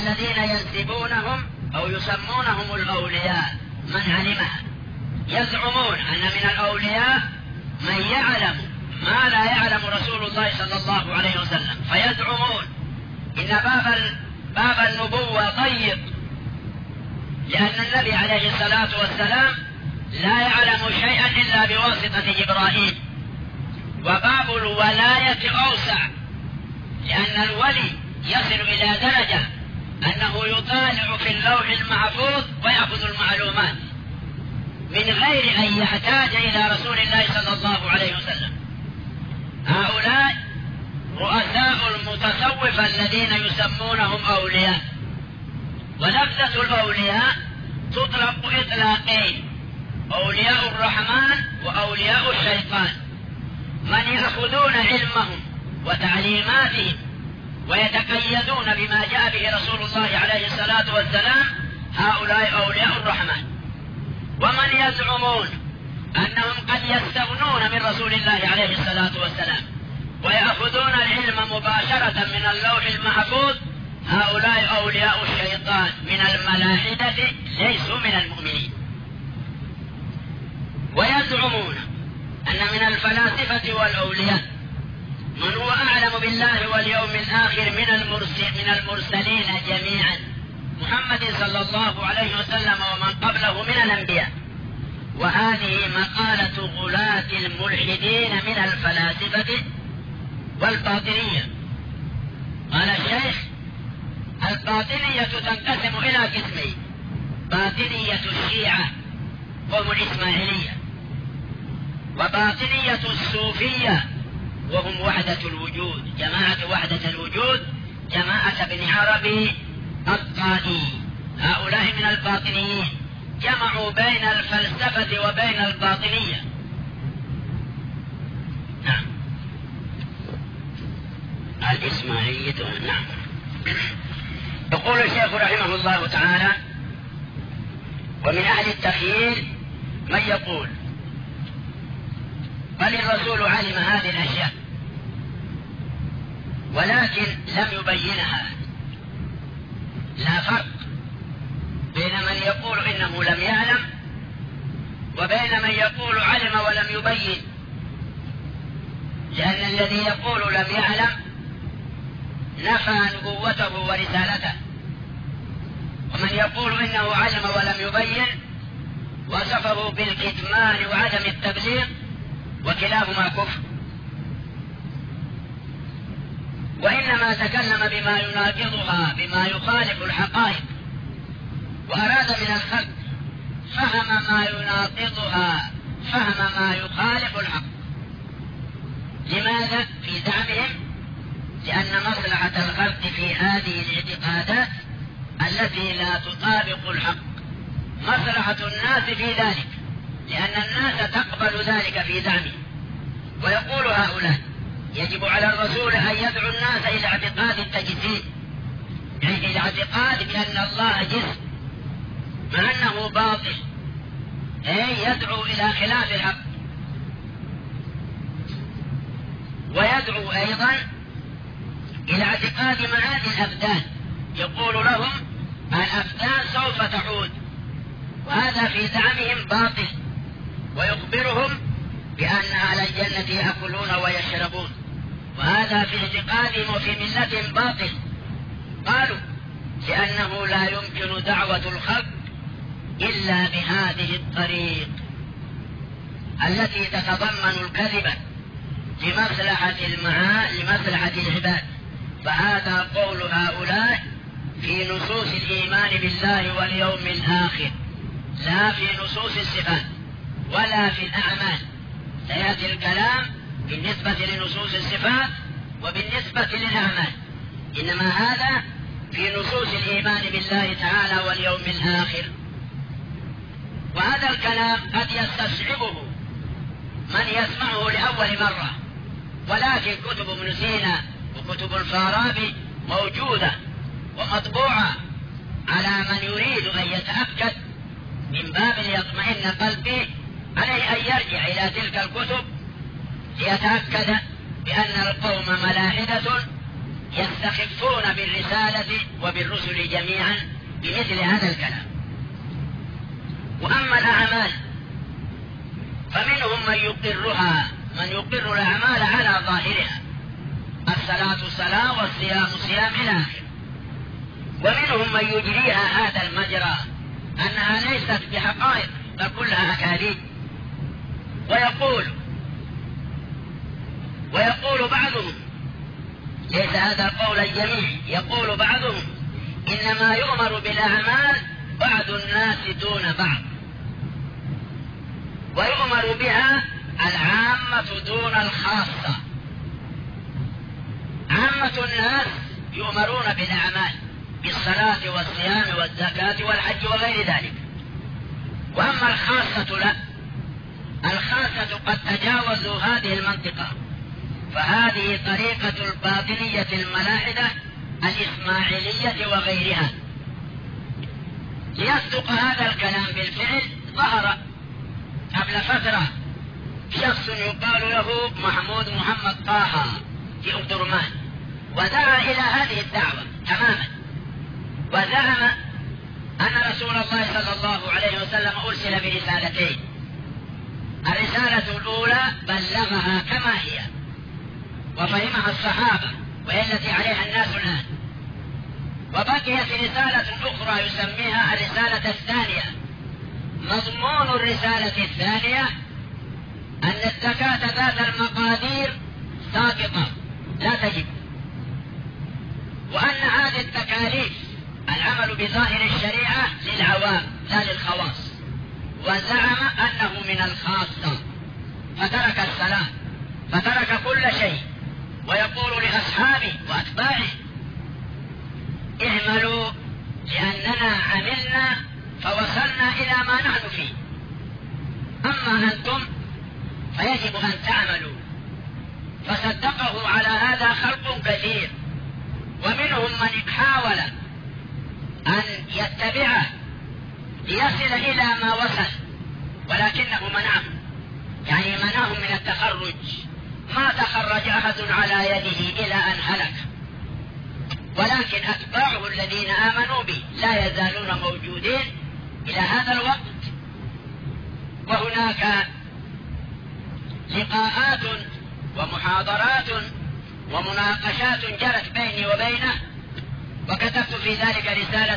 الذين ينسبونهم أو يسمونهم الأولياء من علمها يزعمون أن من الأولياء من يعلم ما لا يعلم رسول الله صلى الله عليه وسلم، فيزعمون إن باب النبوة ضيق، لأن النبي عليه الصلاة والسلام لا يعلم شيئا إلا بواسطة جبرائيل، وباب الولاية أوسع، لأن الولي يصل إلى درجة أنه يطالع في اللوح المحفوظ ويأخذ المعلومات من غير أن يحتاج إلى رسول الله صلى الله عليه وسلم. هؤلاء رؤساء المتصوفة الذين يسمونهم أولياء. ولفظة الأولياء تطلق إطلاقين: أولياء الرحمن وأولياء الشيطان. من يأخذون علمهم وتعليماتهم ويتقيدون بما جاء به رسول الله عليه الصلاة والسلام، هؤلاء أولياء الرحمن. ومن يزعمون أنهم قد يستغنون من رسول الله عليه الصلاة والسلام ويأخذون العلم مباشرة من اللوح المحفوظ، هؤلاء أولياء الشيطان من الملاحدة، ليسوا من المؤمنين. ويزعمون أن من الفلاسفة والأولياء من هو أعلم بالله واليوم الآخر من المرسلين جميعا، محمد صلى الله عليه وسلم ومن قبله من الأنبياء. وهذه مقالة غلاة الملحدين من الفلاسفة والباطنية. قال الشيخ: الباطنية تنقسم إلى قسمين: باطنية الشيعة وهم الإسماعيلية، وباطنية الصوفية وهم وحدة الوجود، جماعة وحدة الوجود، جماعة ابن عربي الطائي. هؤلاء من الباطنيين، جمعوا بين الفلسفة وبين الباطنية. نعم. الإسماعيلية. نعم. يقول الشيخ رحمه الله تعالى: ومن أهل التخييل من يقول: بل الرسول علم هذه الأشياء ولكن لم يبينها. لا فرق بين من يقول إنه لم يعلم وبين من يقول علم ولم يبين، لأن الذي يقول لم يعلم نفى نبوته ورسالته، ومن يقول إنه علم ولم يبين وصفه بالكتمان وعدم التبليغ، وكلاهما كفر. وإنما تكلم بما يناقضها، بما يخالف الحقائق، وأراد من الخلق فهم ما يناقضها، فهم ما يخالف الحق. لماذا؟ في زعمهم لأن مصلحة الخلق في هذه الاعتقادات التي لا تطابق الحق مصلحة الناس في ذلك، لأن الناس تقبل ذلك في زعمه. ويقول هؤلاء: يجب على الرسول أن يدعو الناس إلى اعتقاد التجسيم، يعني إلى اعتقاد بأن الله جسم، مع أنه باطل، يدعو إلى خلاف الحق. ويدعو أيضا إلى اعتقاد معاني الأبدان، يقول لهم: الأبدان سوف تعود، وهذا في زعمهم باطل. ويخبرهم بأن أهل الجنة يأكلون ويشربون، وهذا في اعتقادهم وفي ملتهم باطل. قالوا: لأنه لا يمكن دعوة الخلق إلا بهذه الطريق التي تتضمن الكذب لمصلحة العباد. فهذا قول هؤلاء في نصوص الإيمان بالله واليوم الآخر، لا في نصوص الصفات ولا في الأعمال. سيأتي الكلام بالنسبة لنصوص الصفات وبالنسبة للأعمال، إنما هذا في نصوص الإيمان بالله تعالى واليوم الآخر. وهذا الكلام قد يستصعبه من يسمعه لأول مرة، ولكن كتب ابن سينا وكتب الفارابي موجودة ومطبوعة على من يريد أن يتأكد من باب ليطمئن قلبه، عليه أن يرجع إلى تلك الكتب ليتأكد بأن القوم ملاحدة يستخفون بالرسالة وبالرسل جميعا بمثل هذا الكلام. وأما الأعمال فمنهم من يقرها، من يقر الأعمال على ظاهرها، الصلاة صلاة والصيام صيام إلى آخره. ومنهم من يجريها هذا المجرى أنها ليست بحقائق بل كلها أكاذيب. ويقول بعضهم، ليس هذا قول الجميع، يقول بعضهم إنما يؤمر بالأعمال بعض الناس دون بعض، ويؤمر بها العامة دون الخاصة. عامة الناس يؤمرون بالأعمال بالصلاة والصيام والزكاة والحج وغير ذلك، وأما الخاصة لا، الخاصة قد تجاوزوا هذه المنطقة، فهذه طريقة الباطنية الملاحدة الإسماعيلية وغيرها. ليصدق هذا الكلام بالفعل ظهر قبل فترة شخص يقال له محمد طه في أمدرمان، ودعا إلى هذه الدعوة تماما، وزعم أن رسول الله صلى الله عليه وسلم أرسل برسالتين. الرسالة الأولى بلغها كما هي وفهمها الصحابة وهي التي عليها الناس الآن، وبقيت رسالة أخرى يسميها الرسالة الثانية. مضمون الرسالة الثانية أن الزكاة ذات المقادير ساقطة لا تجب، وأن هذه التكاليف العمل بظاهر الشريعة للعوام لا للخواص، وزعم أنه من الخاصة، فترك الصلاة، فترك كل شيء، ويقول لأصحابه وأتباعه اعملوا لأننا عملنا فوصلنا إلى ما نحن فيه، أما أنتم فيجب أن تعملوا. فصدقه على هذا خلق كثير، ومنهم من حاول أن يتبعه ليصل إلى ما وصل، ولكنه منعهم، يعني منعهم من التخرج. ما تخرج أحد على يده إلى أن هلك، ولكن أتباعه الذين آمنوا به لا يزالون موجودين إلى هذا الوقت. وهناك لقاءات ومحاضرات ومناقشات جرت بيني وبينه، وكتبت في ذلك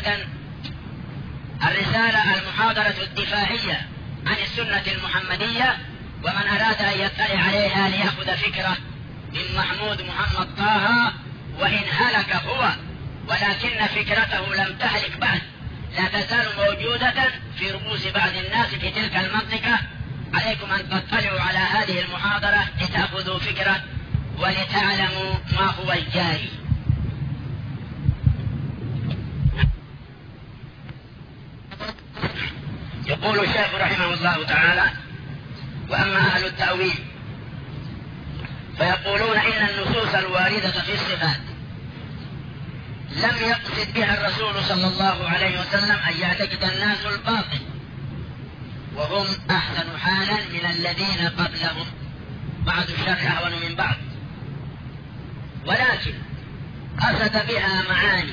الرسالة المحاضرة الدفاعية عن السنة المحمدية، ومن أراد أن يطلع عليها ليأخذ فكرة من محمد طه، وإن هلك هو ولكن فكرته لم تهلك بعد، لا تزال موجودة في رؤوس بعض الناس في تلك المنطقة. عليكم أن تطلعوا على هذه المحاضرة لتأخذوا فكرة ولتعلموا ما هو الجاري. يقول الشيخ رحمه الله تعالى: وأما أهل التأويل فيقولون إن النصوص الواردة في الصفات لم يقصد بها الرسول صلى الله عليه وسلم أن يعتقد الناس الباطل، وهم أحسن حالا من الذين قبلهم، بعض الشر أهون من بعض، ولكن قصد بها معاني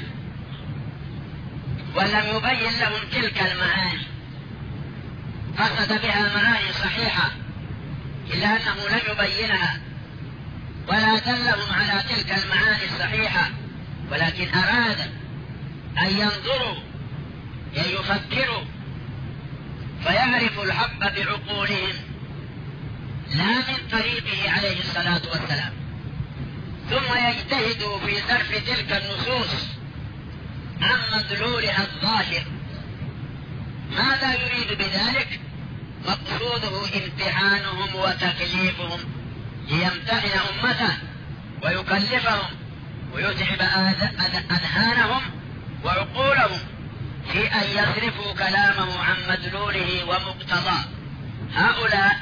ولم يبين لهم تلك المعاني. قصد بها معاني صحيحة إلا أنه لم يبينها ولا دلهم على تلك المعاني الصحيحة، ولكن أراد أن ينظروا أن يفكروا فيعرفوا الحق بعقولهم لا من طريقه عليه الصلاة والسلام، ثم يجتهدوا في صرف تلك النصوص عن مدلولها الظاهر. ماذا يريد بذلك؟ مقصوده امتحانهم وتكليفهم، ليمتحن أمته ويكلفهم ويتعب أذهانهم وعقولهم في أن يصرفوا كلامه عن مدلوله ومقتضاه. هؤلاء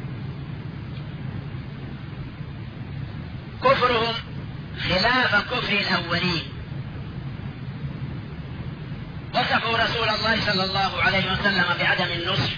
كفرهم خلاف كفر الأولين. وصفوا رسول الله صلى الله عليه وسلم بعدم النصح،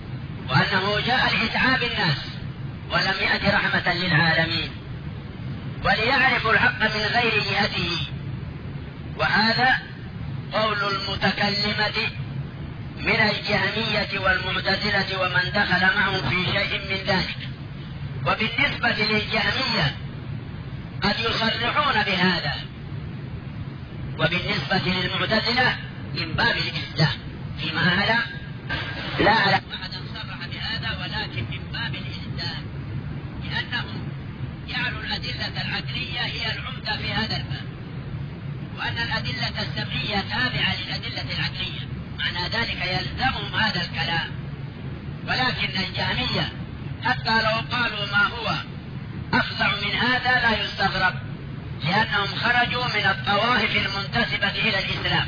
وأنه جاء لإتعاب الناس ولم يأت رحمة للعالمين. وليعرفوا الحق من غير جهته. وهذا قول المتكلمة من الجهمية والمعتزلة ومن دخل معهم في شيء من ذلك. وبالنسبة للجهمية قد يصرحون بهذا، وبالنسبة للمعتزلة من باب الإسلام فيما أعلم، لا أعلم أحدا صرح بهذا، ولكن من باب الإسلام، لأنهم جعلوا الأدلة العقلية هي العمدة في هذا الباب، وأن الأدلة السمعية تابعة للأدلة العقلية، معنى ذلك يلزمهم هذا الكلام. ولكن الجهمية حتى لو قالوا ما هو أفظع من هذا لا يستغرب، لأنهم خرجوا من الطوائف المنتسبة إلى الإسلام.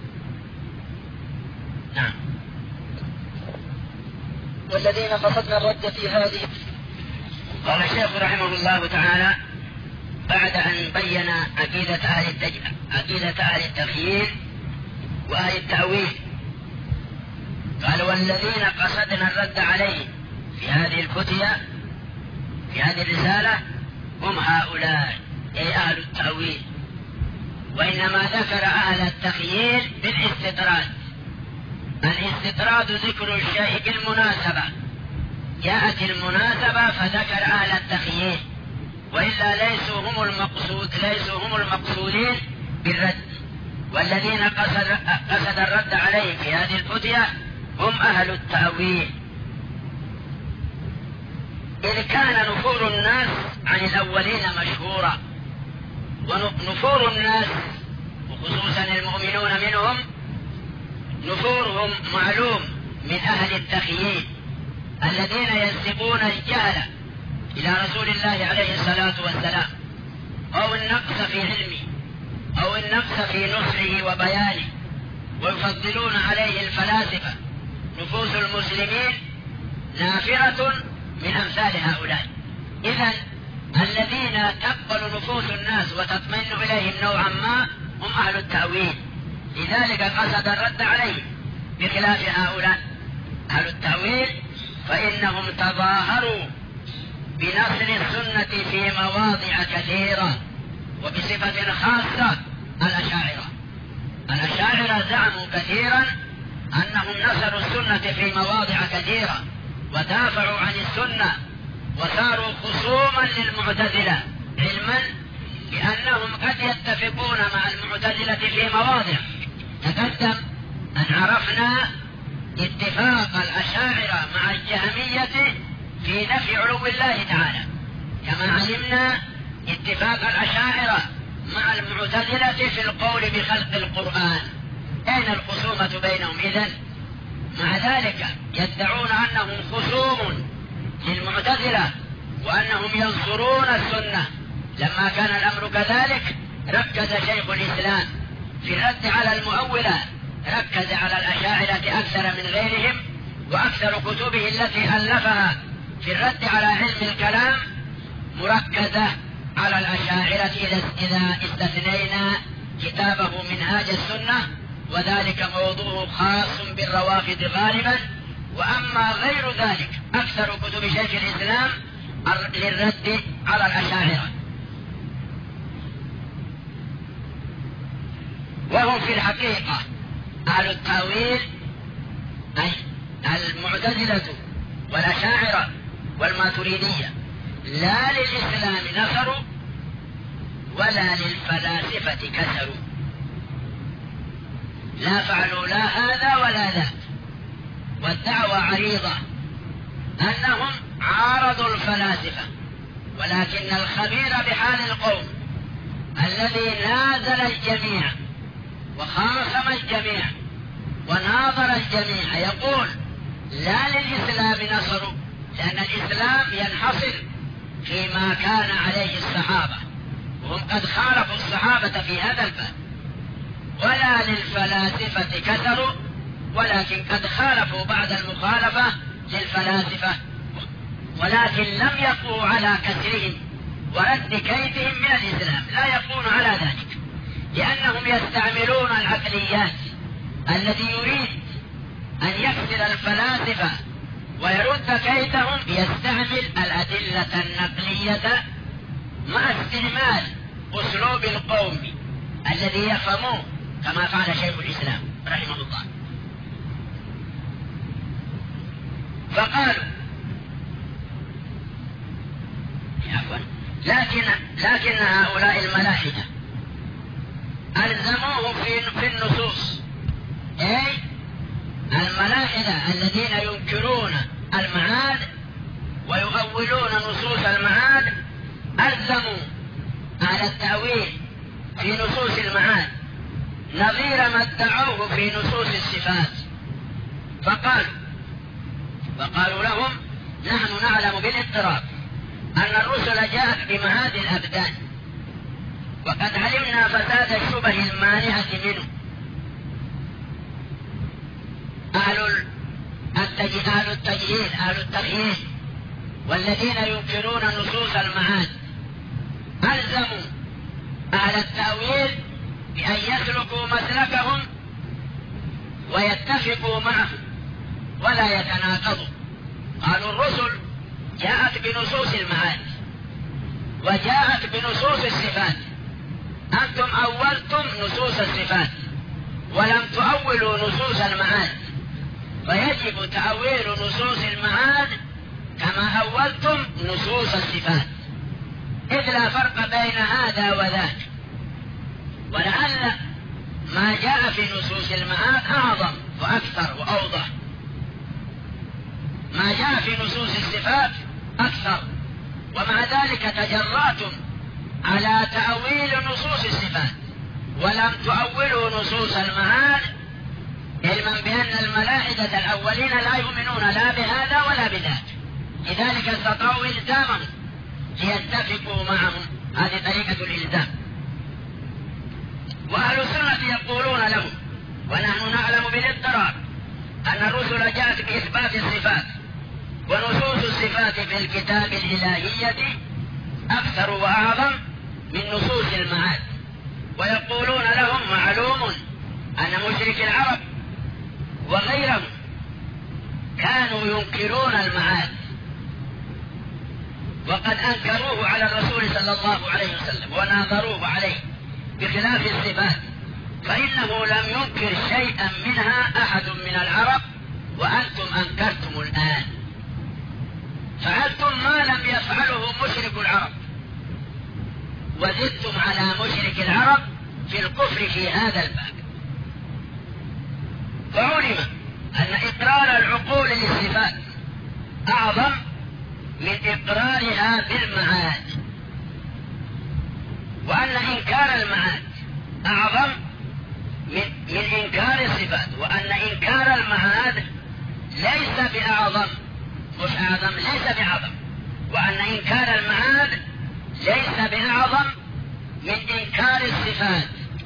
نعم. والذين قصدنا الرد في هذه. قال الشيخ رحمه الله تعالى بعد أن بين عقيدة أهل التخييل وأهل التأويل، قال والذين قصدنا الرد عليهم في هذه الفتية في هذه الرسالة هم هؤلاء أي أهل التأويل، وإنما ذكر أهل التخييل بالاستطراد. الاستطراد ذكر الشيء بالمناسبة، جاءت المناسبة فذكر أهل التخييل، وإلا ليسوا هم المقصودين بالرد. والذين قصد الرد عليهم في هذه الفتية هم أهل التأويل، إذ كان نفور الناس عن الأولين مشهورا. ونفور الناس وخصوصا المؤمنون منهم نفورهم معلوم من أهل التخييل الذين ينسبون الجهل إلى رسول الله عليه الصلاة والسلام، أو النقص في علمه أو النقص في نصحه وبيانه، ويفضلون عليه الفلاسفة. نفوس المسلمين نافرة من أمثال هؤلاء. إذن الذين تقبل نفوس الناس وتطمئن إليهم نوعا ما هم أهل التأويل، لذلك قصد الرد عليهم، بخلاف هؤلاء أهل التأويل فإنهم تظاهروا بنصر السنة في مواضع كثيرة، وبصفة خاصة الأشاعرة زعموا كثيرا أنهم نصروا السنة في مواضع كثيرة ودافعوا عن السنة، وصاروا خصوما للمعتزلة، علما بأنهم قد يتفقون مع المعتزلة في مواضع. تقدم أن عرفنا اتفاق الأشاعرة مع الجهمية في نفي علو الله تعالى، كما علمنا اتفاق الأشاعرة مع المعتزلة في القول بخلق القرآن. أين الخصومة بينهم إذن؟ مع ذلك يدعون أنهم خصوم للمعتزلة وأنهم ينصرون السنة. لما كان الأمر كذلك ركز شيخ الإسلام في الرد على المؤولة، ركز على الأشاعرة أكثر من غيرهم، وأكثر كتبه التي ألفها في الرد على علم الكلام مركزة على الأشاعرة، إذا استثنينا كتابه منهاج السنة، وذلك موضوع خاص بالروافض غالبا. وأما غير ذلك أكثر كتب شيخ الإسلام للرد على الأشاعرة. وهم في الحقيقة أهل التأويل، أي المعتزلة والأشاعرة والماتريدية، لا للإسلام نصروا ولا للفلاسفة كسروا، لا فعلوا لا هذا ولا ذاك. والدعوة عريضة أنهم عارضوا الفلاسفة، ولكن الخبير بحال القوم الذي نازل الجميع وخاصم الجميع وناظر الجميع يقول لا للإسلام نصروا، لأن الإسلام ينحصر فيما كان عليه الصحابة، وهم قد خالفوا الصحابة في هذا الباب. ولا للفلاسفة كسروا، ولكن قد خالفوا بعد المخالفة للفلاسفة، ولكن لم يقوا على كسرهم ورد كيدهم من الإسلام، لا يقون على ذلك، لأنهم يستعملون العقليات. الذي يريد أن يكسر الفلاسفة ويرد كيدهم يستعمل الأدلة النقلية مع استعمال أسلوب القوم الذي يفهموه كما قال شيخ الإسلام رحمه الله. فقالوا لكن هؤلاء الملاحدة ألزموه في النصوص، أي الملاحدة الذين ينكرون المعاد ويؤولون نصوص المعاد ألزموا على التأويل في نصوص المعاد نظير ما ادعوه في نصوص الصفات. فقالوا لهم نحن نعلم بالاضطراب أن الرسل جاءت بمعاد الأبدان، وقد علمنا فساد الشبه المانعة منه. أهل التغيير والذين ينكرون نصوص المعاد ألزموا أهل التأويل بأن يسلكوا مسلكهم ويتفقوا معه ولا يتناقضوا. قالوا الرسل جاءت بنصوص المعاد وجاءت بنصوص الصفات، أنتم أولتم نصوص الصفات ولم تؤولوا نصوص المعاد، فيجب تأويل نصوص المعاد كما أولتم نصوص الصفات، إذ لا فرق بين هذا وذاك. ولعل ما جاء في نصوص المعاد أعظم وأكثر وأوضح، ما جاء في نصوص الصفات أكثر، ومع ذلك تجرأتم على تأويل نصوص الصفات ولم تؤولوا نصوص المعاد، علما بأن الملاحدة الأولين لا يؤمنون لا بهذا ولا بذاك، لذلك استطاعوا إلزامهم ليتفقوا معهم. هذه طريقة الإلزام. وأهل السنة يقولون لهم ونحن نعلم بالاضطراب أن الرسل جاءت بإثبات الصفات، ونصوص الصفات في الكتاب الإلهية أكثر وأعظم من نصوص المعاد. ويقولون لهم معلوم أن مشرك العرب وغيرهم كانوا ينكرون المعاد وقد أنكروه على الرسول صلى الله عليه وسلم وناظروه عليه، بخلاف الصفات فإنه لم ينكر شيئا منها أحد من العرب، وأنتم أنكرتم الآن، فعلتم ما لم يفعله مشرك العرب، وزدتم على مشرك العرب في الكفر في هذا الباب. فعلم أن إقرار العقول للصفات أعظم من إقرارها بالمعاد، وأن إنكار المعاد أعظم من إنكار الصفات، وأن إنكار المعاد ليس بأعظم، مش أعظم، ليس بأعظم، وأن إنكار المعاد ليس بأعظم من إنكار الصفات.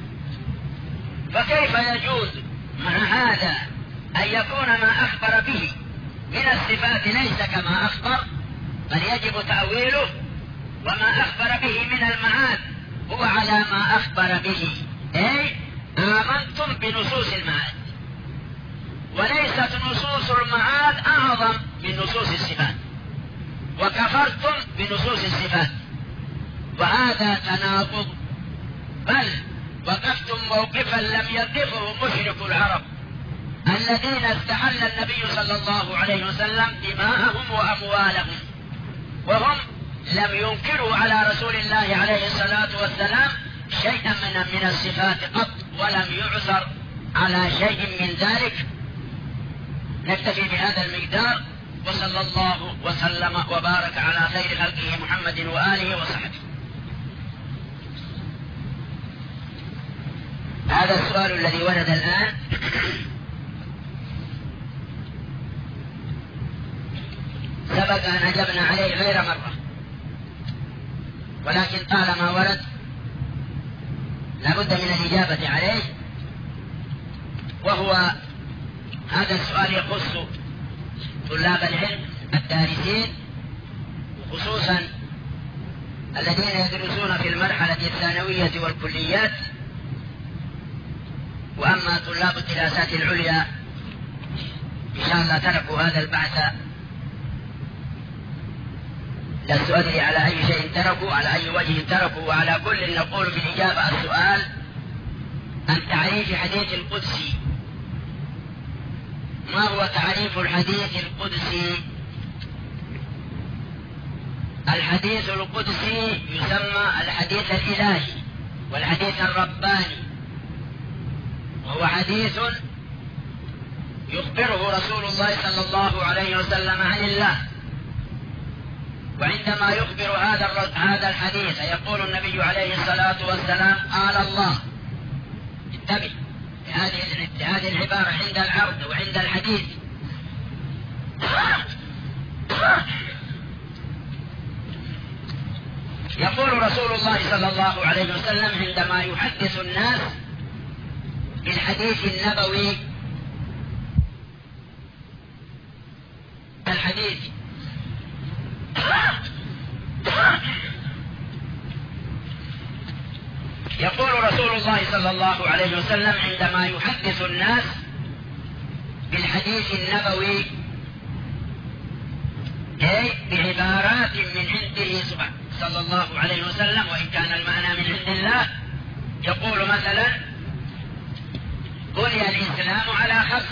فكيف يجوز مع هذا أن يكون ما أخبر به من الصفات ليس كما أخبر، بل يجب تأويله، وما أخبر به من المعاد هو على ما أخبر به، أي آمنتم بنصوص المعاد، وليست نصوص المعاد أعظم من نصوص الصفات، وكفرتم بنصوص الصفات، وهذا تناقض، بل وقفتم موقفا لم يقفه مشرك العرب الذين استحل النبي صلى الله عليه وسلم دماءهم وأموالهم، وهم لم ينكروا على رسول الله عليه الصلاة والسلام شيئا من الصفات قط، ولم يعثر على شيء من ذلك. نكتفي بهذا المقدار، وصلى الله وسلم وبارك على خير خلقه محمد وآله وصحبه. هذا السؤال الذي ورد الآن سبق أن أجبنا عليه غير مرة، ولكن طالما ورد لابد من الإجابة عليه. وهو هذا السؤال يخص طلاب العلم الدارسين، خصوصا الذين يدرسون في المرحلة الثانوية والكليات. وأما طلاب الدراسات العليا إن شاء الله تركوا هذا البحث لست أدري على أي شيء تركوا، على أي وجه تركوا، وعلى كل نقول في الإجابة السؤال عن تعريف حديث القدسي. ما هو تعريف الحديث القدسي؟ الحديث القدسي يسمى الحديث الإلهي والحديث الرباني، وهو حديث يخبره رسول الله صلى الله عليه وسلم عن الله. وعندما يخبر هذا الحديث يقول النبي عليه الصلاة والسلام قال الله. انتبه لهذه العبارة عند العرض وعند الحديث. يقول رسول الله صلى الله عليه وسلم عندما يحدث الناس بالحديث النبوي، الحديث يقول رسول الله صلى الله عليه وسلم عندما يحدث الناس بالحديث النبوي بعبارات من عنده صلى الله عليه وسلم، وإن كان المعنى من عند الله، يقول مثلا بني الإسلام على 5: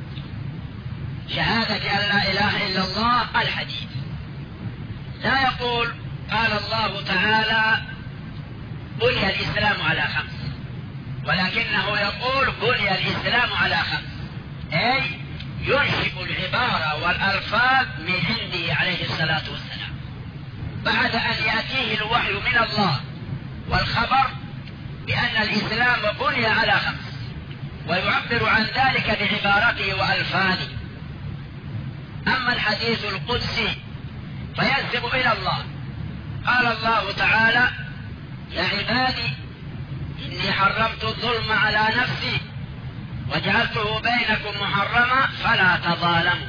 شهادة أن لا إله إلا الله، الحديث. لا يقول قال الله تعالى بني الإسلام على 5، ولكنه يقول بني الإسلام على 5، أي ينشئ العبارة والألفاظ من عنده عليه الصلاة والسلام بعد أن يأتيه الوحي من الله والخبر بأن الإسلام بني على 5، ويعبر عن ذلك بعبارته وألفاظه. أما الحديث القدسي فينسب إلى الله. قال الله تعالى يا عبادي إني حرمت الظلم على نفسي وجعلته بينكم محرما فلا تظالموا.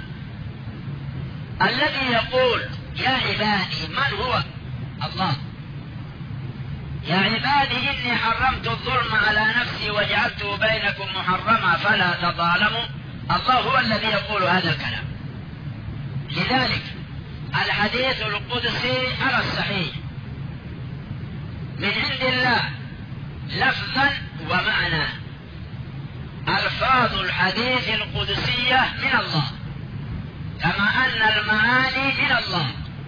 الذي يقول يا عبادي من هو؟ الله. يا عبادي إني حرمت الظلم على نفسي وجعلته بينكم محرما فلا تظالموا، الله هو الذي يقول هذا الكلام. لذلك الحديث القدسي على الصحيح من عند الله لفظا ومعنى. ألفاظ الحديث القدسية من الله كما أن المعاني من الله.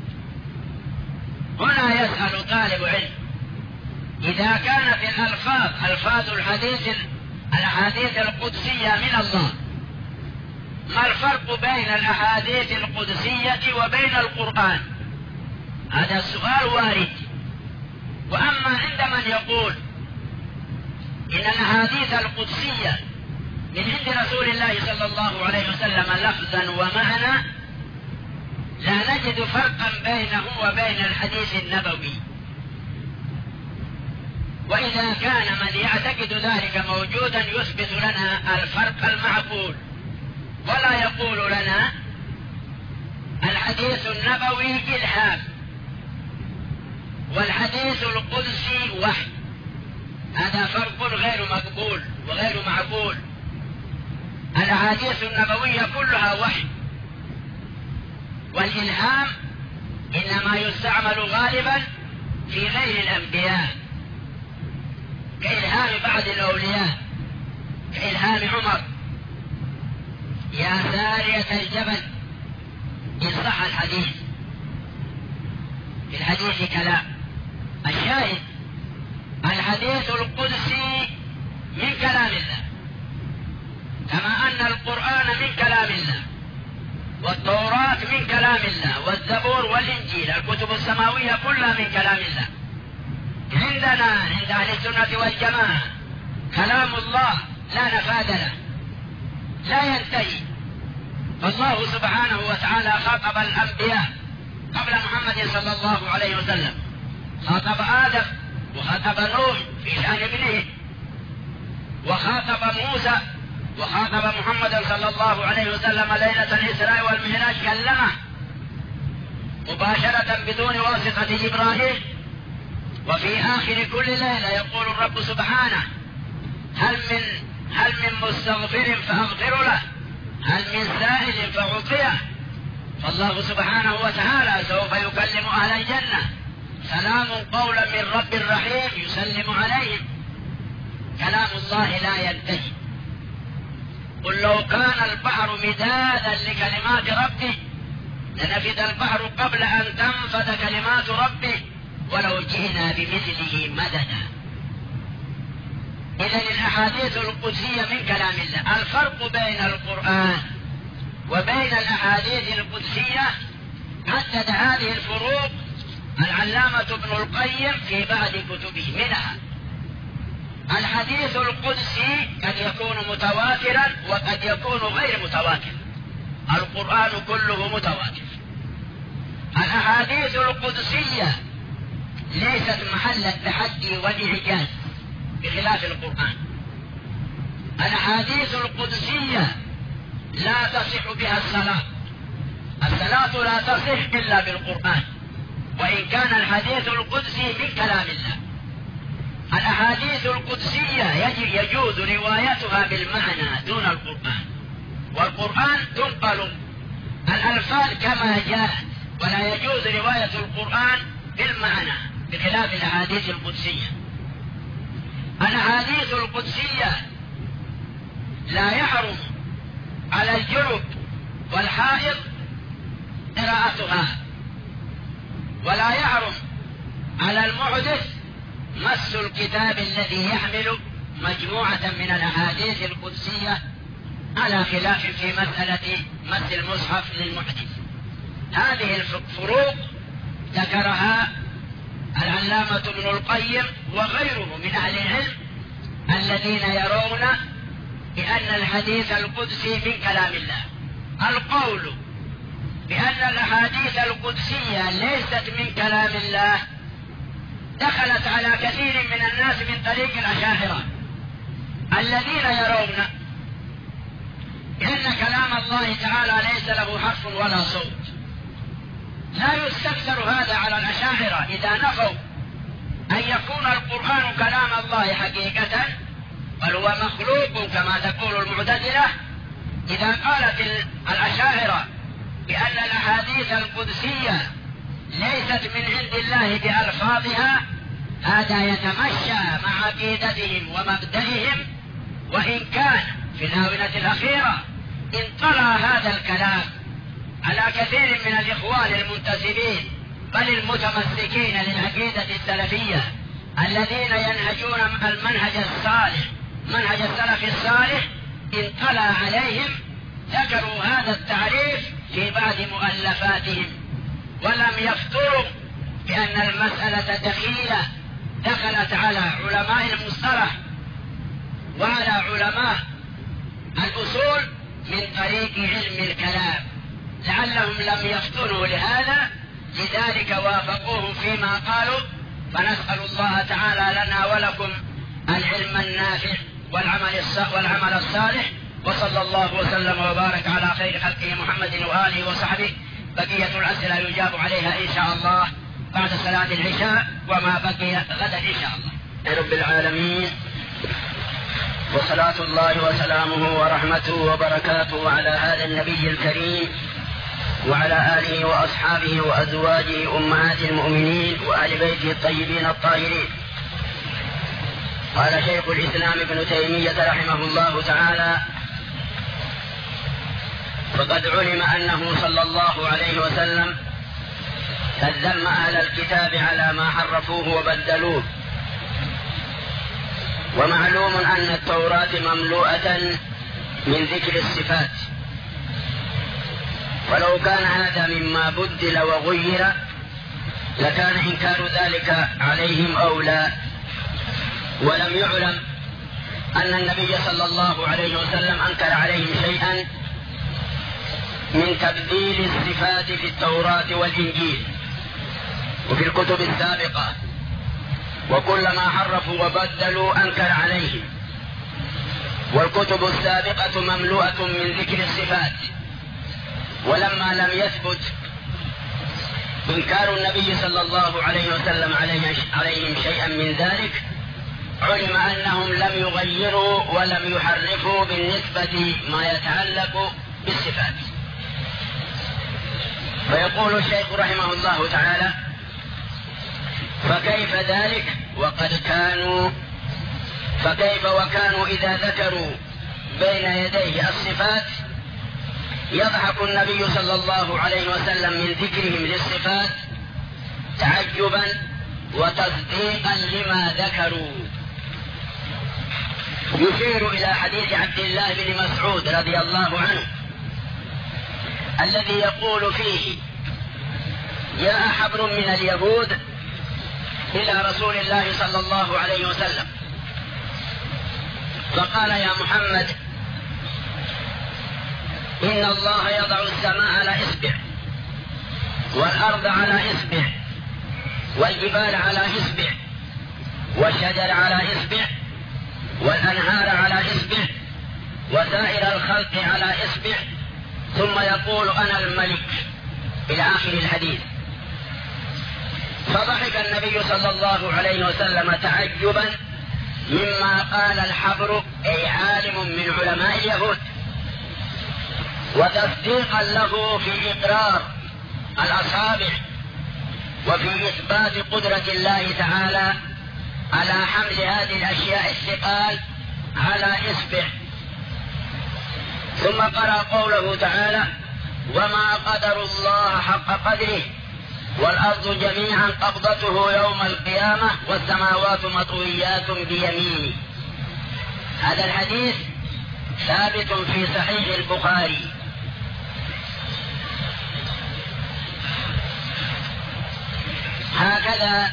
هنا يسأل طالب علم إذا كانت الألفاظ ألفاظ الأحاديث القدسية من الله، ما الفرق بين الأحاديث القدسية وبين القرآن؟ هذا السؤال وارد. وأما عند من يقول إن الأحاديث القدسية من عند رسول الله صلى الله عليه وسلم لفظا ومعنى، لا نجد فرقا بينه وبين الحديث النبوي. وإذا كان من يعتقد ذلك موجودا يثبت لنا الفرق المعقول، ولا يقول لنا الحديث النبوي إلهام والحديث القدسي وحي. هذا فرق غير مقبول وغير معقول. الأحاديث النبوية كلها وحي، والإلهام إنما يستعمل غالبا في غير الأنبياء، كإلهام بعض الأولياء، كإلهام عمر يا سارية الجبل إن صح الحديث. في الحديث كلام. الشاهد الحديث القدسي من كلام الله، كما أن القرآن من كلام الله، والتوراة من كلام الله، والزبور والإنجيل الكتب السماوية كلها من كلام الله. عندنا عند أهل السنة والجماعة كلام الله لا نفاد له، لا ينتهي. فالله سبحانه وتعالى خاطب الأنبياء قبل محمد صلى الله عليه وسلم، خاطب آدم وخاطب نوح في شأن ابنه، وخاطب موسى، وخاطب محمد صلى الله عليه وسلم ليلة الإسراء والمعراج، كلمه مباشرة بدون واسطة جبرائيل. وفي آخر كل ليلة يقول الرب سبحانه هل من مستغفر فأغفر له، هل من سائل فأعطيه. فالله سبحانه وتعالى سوف يكلم أهل الجنة: سلام قولا من رب رحيم يسلم عليهم. كلام الله لا ينتهي. قل لو كان البحر مدادا لكلمات ربي لنفد البحر قبل أن تنفد كلمات ربي ولو جئنا بمثله مددا. إذن الأحاديث القدسية من كلام الله. الفرق بين القرآن وبين الأحاديث القدسية حدد هذه الفروق العلامة ابن القيم في بعض كتبه. منها: الحديث القدسي قد يكون متواترا وقد يكون غير متواتر. القرآن كله متواتر. الأحاديث القدسية ليست محل التحدي والإعجاز بخلاف القرآن. الأحاديث القدسية لا تصح بها الصلاة. الصلاة لا تصح إلا بالقرآن، وإن كان الحديث القدسي من كلام الله. الأحاديث القدسية يجوز روايتها بالمعنى دون القرآن، والقرآن تنقل الألفاظ كما جاءت، ولا يجوز رواية القرآن بالمعنى بخلاف الأحاديث القدسية. الأحاديث القدسية لا يحرم على الجنب والحائض قراءتها، ولا يحرم على المحدث مس الكتاب الذي يحمل مجموعة من الأحاديث القدسية، على خلاف في مسألة مس المصحف للمحدث. هذه الفروق ذكرها العلامة ابن القيم وغيره من أهل العلم الذين يرون بأن الحديث القدسي من كلام الله. القول بأن الأحاديث القدسية ليست من كلام الله دخلت على كثير من الناس من طريق الأشاعرة الذين يرون بأن كلام الله تعالى ليس له حرف ولا صوت. لا يستكثر هذا على الأشاعرة إذا نفوا أن يكون القرآن كلام الله حقيقة، بل هو مخلوق كما تقول المعتزلة. إذا قالت الأشاعرة بأن الأحاديث القدسية ليست من عند الله بألفاظها، هذا يتمشى مع عقيدتهم ومبدئهم، وإن كان في الآونة الأخيرة انطلع هذا الكلام على كثير من الإخوان المنتسبين بل المتمسكين للعقيدة السلفية الذين ينهجون المنهج الصالح، منهج السلف الصالح، انطلع عليهم ذكروا هذا التعريف في بعض مؤلفاتهم، ولم يفتروا بأن المسألة دخيلة دخلت على علماء المصطلح وعلى علماء الأصول من طريق علم الكلام، لعلهم لم يفطنوا لهذا، لذلك وافقوهم فيما قالوا. فنسأل الله تعالى لنا ولكم العلم النافع والعمل الصالح، وصلى الله وسلم وبارك على خير خلقه محمد وآله وصحبه. بقية الأسئلة يجاب عليها إن شاء الله بعد صلاة العشاء وما بقي غدا إن شاء الله. رب العالمين، وصلاة الله وسلامه ورحمته وبركاته على هذا النبي الكريم وعلى آله وأصحابه وأزواجه أمهات المؤمنين وآل بيته الطيبين الطاهرين. قال شيخ الإسلام ابن تيمية رحمه الله تعالى: فقد علم أنه صلى الله عليه وسلم قد ذم أهل الكتاب على ما حرفوه وبدلوه، ومعلوم أن التوراة مملوءة من ذكر الصفات، ولو كان هذا مما بدل وغير لكان إنكار ذلك عليهم أولى. ولم يعلم أن النبي صلى الله عليه وسلم أنكر عليهم شيئا من تبديل الصفات في التوراة والإنجيل وفي الكتب السابقة، وكلما حرفوا وبدلوا أنكر عليهم، والكتب السابقة مملوءة من ذكر الصفات. ولما لم يثبت إنكار النبي صلى الله عليه وسلم عليهم شيئا من ذلك، علم أنهم لم يغيروا ولم يحرفوا بالنسبة ما يتعلق بالصفات. فيقول الشيخ رحمه الله تعالى: فكيف ذلك فكيف وكانوا إذا ذكروا بين يديه الصفات يضحك النبي صلى الله عليه وسلم من ذكرهم للصفات تعجبا وتصديقا لما ذكروا. يشير إلى حديث عبد الله بن مسعود رضي الله عنه الذي يقول فيه: جاء حبر من اليهود إلى رسول الله صلى الله عليه وسلم فقال: يا محمد، إن الله يضع السماء على إصبع والأرض على إصبع والجبال على إصبع والشجر على إصبع والأنهار على إصبع وسائر الخلق على إصبع، ثم يقول: أنا الملك، إلى آخر الحديث. فضحك النبي صلى الله عليه وسلم تعجبا مما قال الحبر، أي عالم من علماء اليهود، وتصديقا له في إقرار الأصابع وفي إثبات قدرة الله تعالى على حمل هذه الأشياء الثقال على إصبع. ثم قرأ قوله تعالى: وما قدر الله حق قدره والأرض جميعا قبضته يوم القيامة والسماوات مطويات بيمينه. هذا الحديث ثابت في صحيح البخاري. هكذا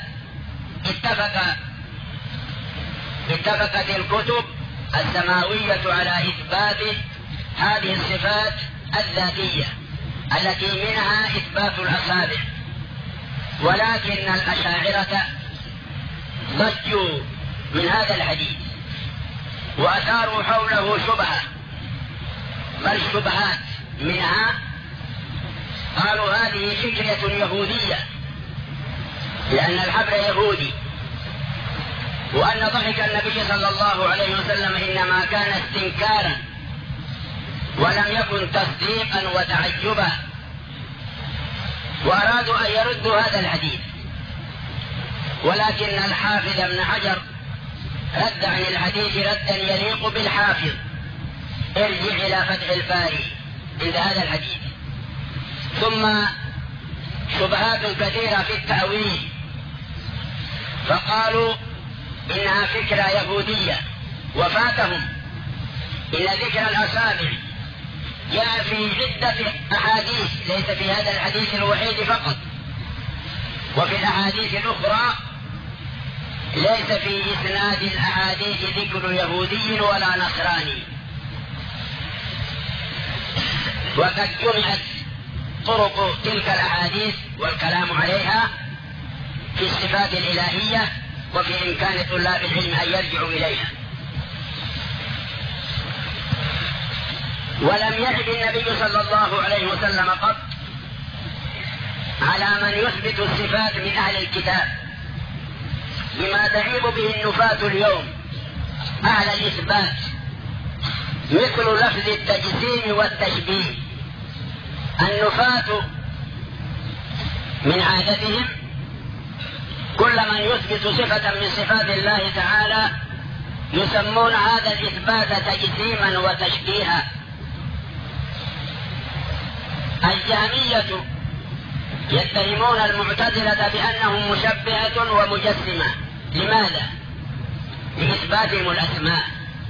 اتفقت الكتب السماوية على إثبات هذه الصفات الذاتية التي منها إثبات الأصابع، ولكن الأشاعرة ضجوا من هذا الحديث وأثاروا حوله شبهة، بل شبهات. منها قالوا: هذه فكرة يهودية، لأن الحبر يهودي، وأن ضحك النبي صلى الله عليه وسلم إنما كان استنكارا ولم يكن تصديقا وتعجبا، وأرادوا أن يردوا هذا الحديث. ولكن الحافظ ابن حجر رد عن الحديث ردا يليق بالحافظ. ارجع إلى فتح الباري عند هذا الحديث. ثم شبهات كثيرة في التأويل، فقالوا إنها فكرة يهودية، وفاتهم إن ذكر الأصابع جاء في عدة أحاديث، ليس في هذا الحديث الوحيد فقط، وفي الأحاديث الأخرى ليس في إسناد الأحاديث ذكر يهودي ولا نصراني. وقد جمعت طرق تلك الأحاديث والكلام عليها في الصفات الإلهية، وفي إمكان طلاب العلم أن يرجعوا إليها. ولم يعب النبي صلى الله عليه وسلم قط على من يثبت الصفات من أهل الكتاب بما تعيب به النفاة اليوم أهل الإثبات، مثل لفظ التجسيم والتشبيه. النفاة من عادتهم كل من يثبت صفة من صفات الله تعالى يسمون هذا الإثبات تجسيما وتشبيها. الجهمية يتهمون المعتزلة بأنهم مشبهة ومجسمة. لماذا؟ لإثباتهم الأسماء.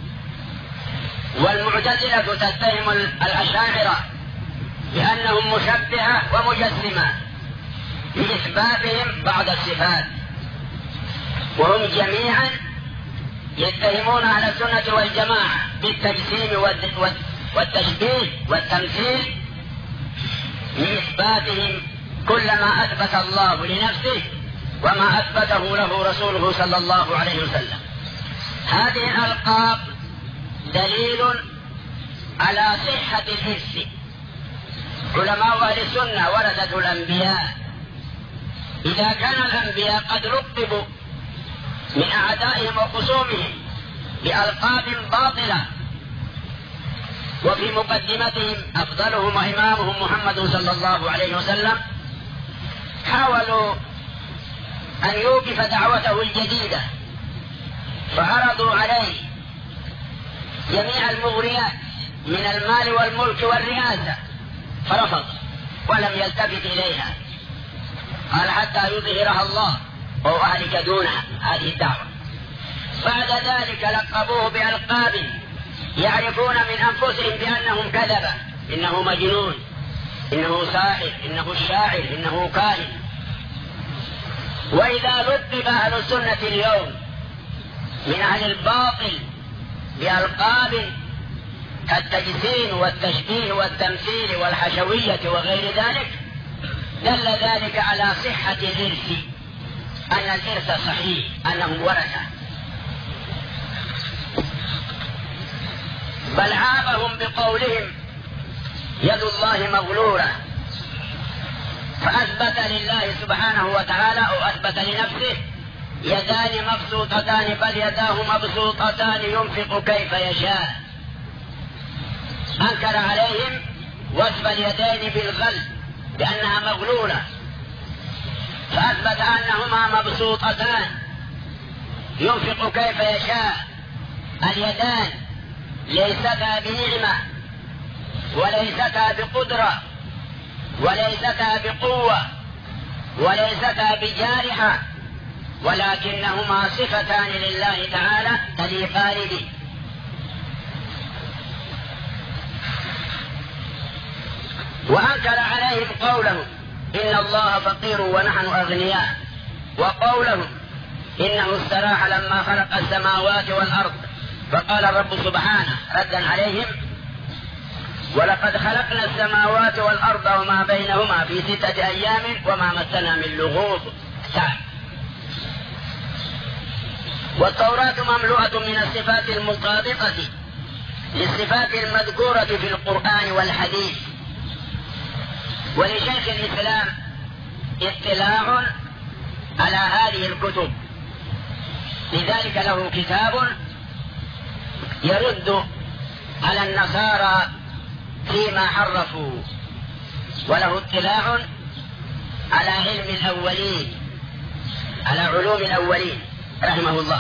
والمعتزلة تتهم الأشاعرة بأنهم مشبهة ومجسمة لإثباتهم بعض الصفات، وهم جميعا يتهمون أهل السنة والجماعة بالتجسيم والتشبيه والتمثيل لإثباتهم كل ما أثبت الله لنفسه وما أثبته له رسوله صلى الله عليه وسلم. هذه الألقاب دليل على صحة الحس. علماء أهل السنة ورثة الأنبياء، إذا كان الأنبياء قد لقبوا من أعدائهم وخصومهم بألقاب باطلة وفي مقدمتهم أفضلهم وإمامهم محمد صلى الله عليه وسلم حاولوا أن يوقف دعوته الجديدة، فعرضوا عليه جميع المغريات من المال والملك والرئاسة، فرفض ولم يلتفت إليها، قال حتى يظهرها الله وهو أهلك دونها هذه الدعوة. بعد ذلك لقبوه بألقاب يعرفون من أنفسهم بأنهم كذبة، إنه مجنون، إنه ساحر، إنه الشاعر، إنه كاهن. وإذا لقب أهل السنة اليوم من أهل الباطل بألقاب كالتجسيم والتشبيه والتمثيل والحشوية وغير ذلك، دل ذلك على صحة الإرث، أن الإرث صحيح، أنهم ورثة. بل عابهم بقولهم يد الله مغلولة، فأثبت لله سبحانه وتعالى أو أثبت لنفسه يدان مبسوطتان بل يداه مبسوطتان ينفق كيف يشاء. أنكر عليهم وصف اليدين بالغل بأنها مغلولة، فأثبت أنهما مبسوطتان ينفق كيف يشاء. اليدان ليستا بنعمة وليستا بقدرة وليستا بقوة وليستا بجارحة، ولكنهما صفتان لله تعالى تليقان به. وأنكر عليهم قولهم إن الله فقير ونحن أغنياء، وقولهم إنه استراح لما خلق السماوات والأرض، فقال الرب سبحانه ردا عليهم ولقد خلقنا السماوات والأرض وما بينهما في 6 أيام وما مسنا من لغوب. والتوراة مملوءة من الصفات المطابقة للصفات المذكورة في القرآن والحديث. ولشيخ الإسلام اطلاع على هذه الكتب، لذلك له كتاب يرد على النصارى فيما حرفوا، وله اطلاع على علم الأولين، على علوم الأولين رحمه الله.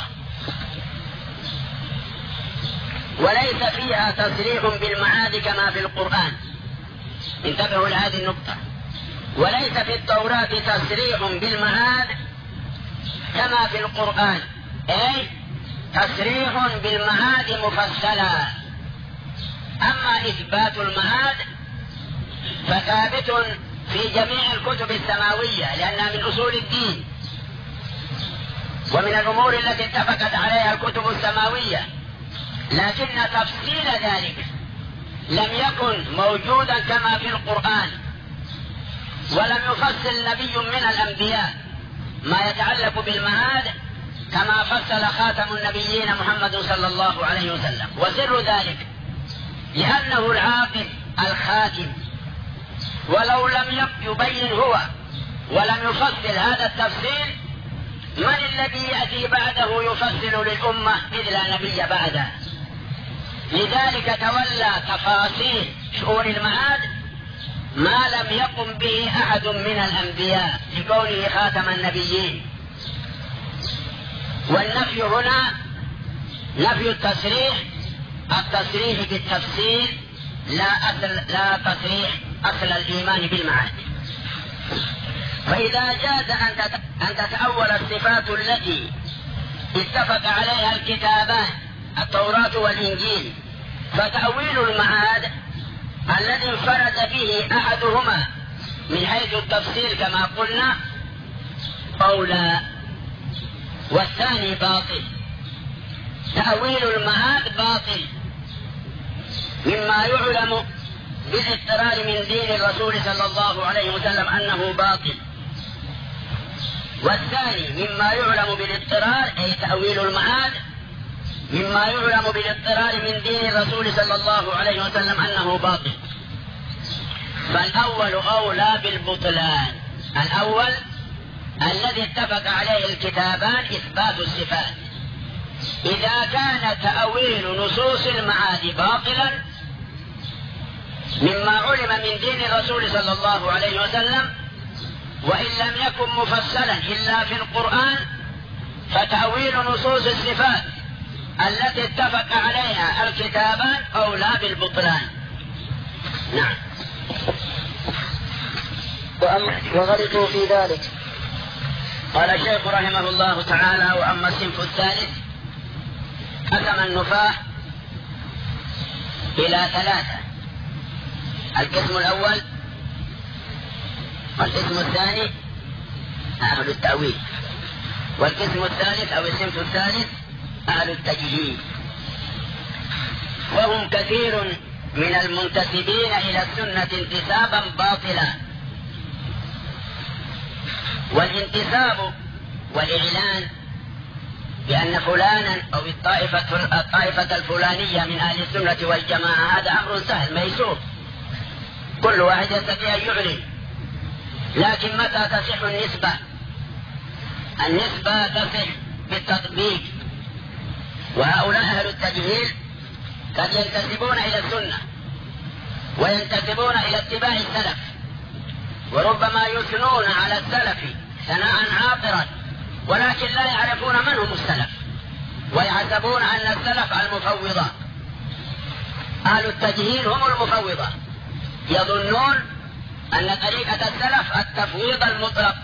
وليس فيها تصريح بالمعاد كما في القرآن، انتبهوا لهذه النقطة. وليس في التوراة تصريح بالمعاد كما في القرآن، أي تصريح بالمعاد مفصلا. أما إثبات المعاد فثابت في جميع الكتب السماوية، لأنها من أصول الدين ومن الأمور التي اتفقت عليها الكتب السماوية، لكن تفصيل ذلك لم يكن موجودا كما في القرآن. ولم يفصل نبي من الأنبياء ما يتعلق بالمعاد كما فصل خاتم النبيين محمد صلى الله عليه وسلم. وسر ذلك لأنه العاقب الخاتم، ولو لم يبين هو ولم يفصل هذا التفصيل، من الذي يأتي بعده يفصل للأمة إذ لا نبي بعده؟ لذلك تولى تفاصيل شؤون المعاد ما لم يقم به أحد من الأنبياء لكونه خاتم النبيين. والنفي هنا نفي التصريح بالتفصيل، لا تصريح أصل الإيمان بالمعاد. فإذا جاز أن تتأول الصفات التي اتفق عليها الكتابان التوراة والإنجيل، فتأويل المعاد الذي انفرد به أحدهما من حيث التفصيل كما قلنا أولى، والثاني باطل. تأويل المعاد باطل مما يعلم بالاضطرار من دين الرسول صلى الله عليه وسلم أنه باطل، والثاني مما يعلم بالاضطرار أي تأويل المعاد مما يعلم بالاضطرار من دين الرسول صلى الله عليه وسلم أنه باطل. فالأول أولى بالبطلان. الأول الذي اتفق عليه الكتابان إثبات الصفات. إذا كان تأويل نصوص المعاد باطلا مما علم من دين الرسول صلى الله عليه وسلم، وإن لم يكن مفصلا إلا في القرآن فتأويل نصوص الصفات التي اتفق عليها الكتابان أولى بالبطلان. نعم. وغلطوا في ذلك. قال الشيخ رحمه الله تعالى: وأما الصنف الثالث قسم النفاة إلى ثلاثة: القسم الأول والقسم الثاني أهل التأويل، والقسم الثالث أو الصنف الثالث أهل التجهيل. وهم كثير من المنتسبين إلى السنة انتسابا باطلا، والانتساب والإعلان بأن فلانا أو الطائفة الفلانية من أهل السنة والجماعة هذا أمر سهل ميسور، كل واحد يستطيع أن يعلن. لكن متى تصح النسبة؟ النسبة تصح بالتطبيق، وهؤلاء أهل التجهيل قد ينتسبون إلى السنة وينتسبون إلى اتباع السلف، وربما يثنون على السلف ثناء عاطرا، ولكن لا يعرفون من هم السلف، ويحسبون أن السلف المفوضة. أهل التجهيل هم المفوضة، يظنون أن طريقة السلف التفويض المطلق.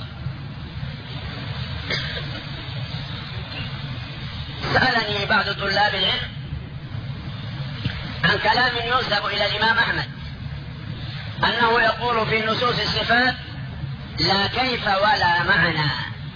سألني بعض طلاب العلم عن كلام ينسب إلى الإمام أحمد أنه يقول في نصوص الصفات: لا كيف ولا معنى.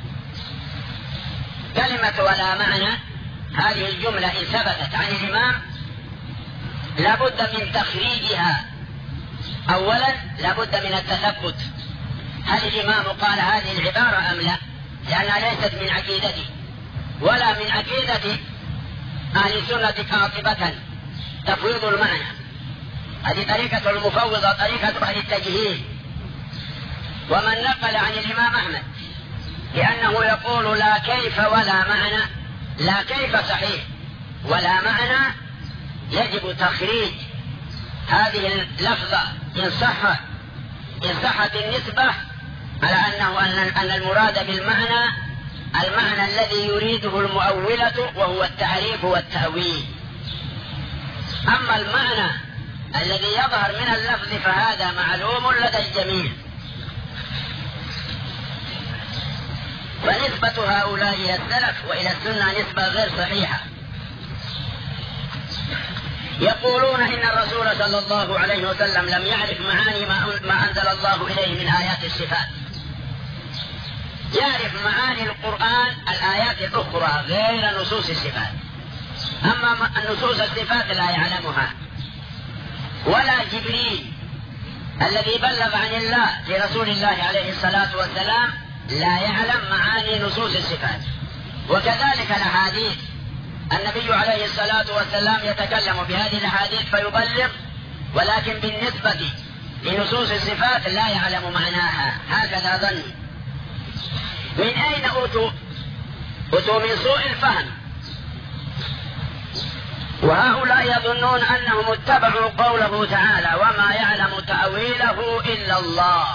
كلمة ولا معنى هذه الجملة إن ثبتت عن الإمام لابد من تخريجها. أولا لابد من التثبت، هل الإمام قال هذه العبارة أم لا، لأنها ليست من عقيدته ولا من عقيدة أهل السنة قاطبة تفويض المعنى. هذه طريقة المفوضة، طريقة أهل التجهيل. ومن نقل عن الإمام أحمد بأنه يقول لا كيف ولا معنى، لا كيف صحيح ولا معنى يجب تخريج هذه اللفظة إن صحت النسبة على أن المراد بالمعنى المعنى الذي يريده المؤولة، وهو التعريف والتأويل. أما المعنى الذي يظهر من اللفظ فهذا معلوم لدى الجميع. فنسبة هؤلاء إلى السلف وإلى السنة نسبة غير صحيحة. يقولون إن الرسول صلى الله عليه وسلم لم يعرف معاني ما أنزل الله إليه من آيات الصفات، يعرف معاني القرآن الآيات الأخرى غير نصوص الصفات، أما نصوص الصفات لا يعلمها. ولا جبريل الذي بلغ عن الله لرسول الله عليه الصلاة والسلام لا يعلم معاني نصوص الصفات. وكذلك الأحاديث، النبي عليه الصلاة والسلام يتكلم بهذه الأحاديث فيبلغ، ولكن بالنسبة لنصوص الصفات لا يعلم معناها. هكذا ظني. من أين أتوا من سوء الفهم، وهؤلاء يظنون أنهم اتبعوا قوله تعالى: وما يعلم تأويله إلا الله.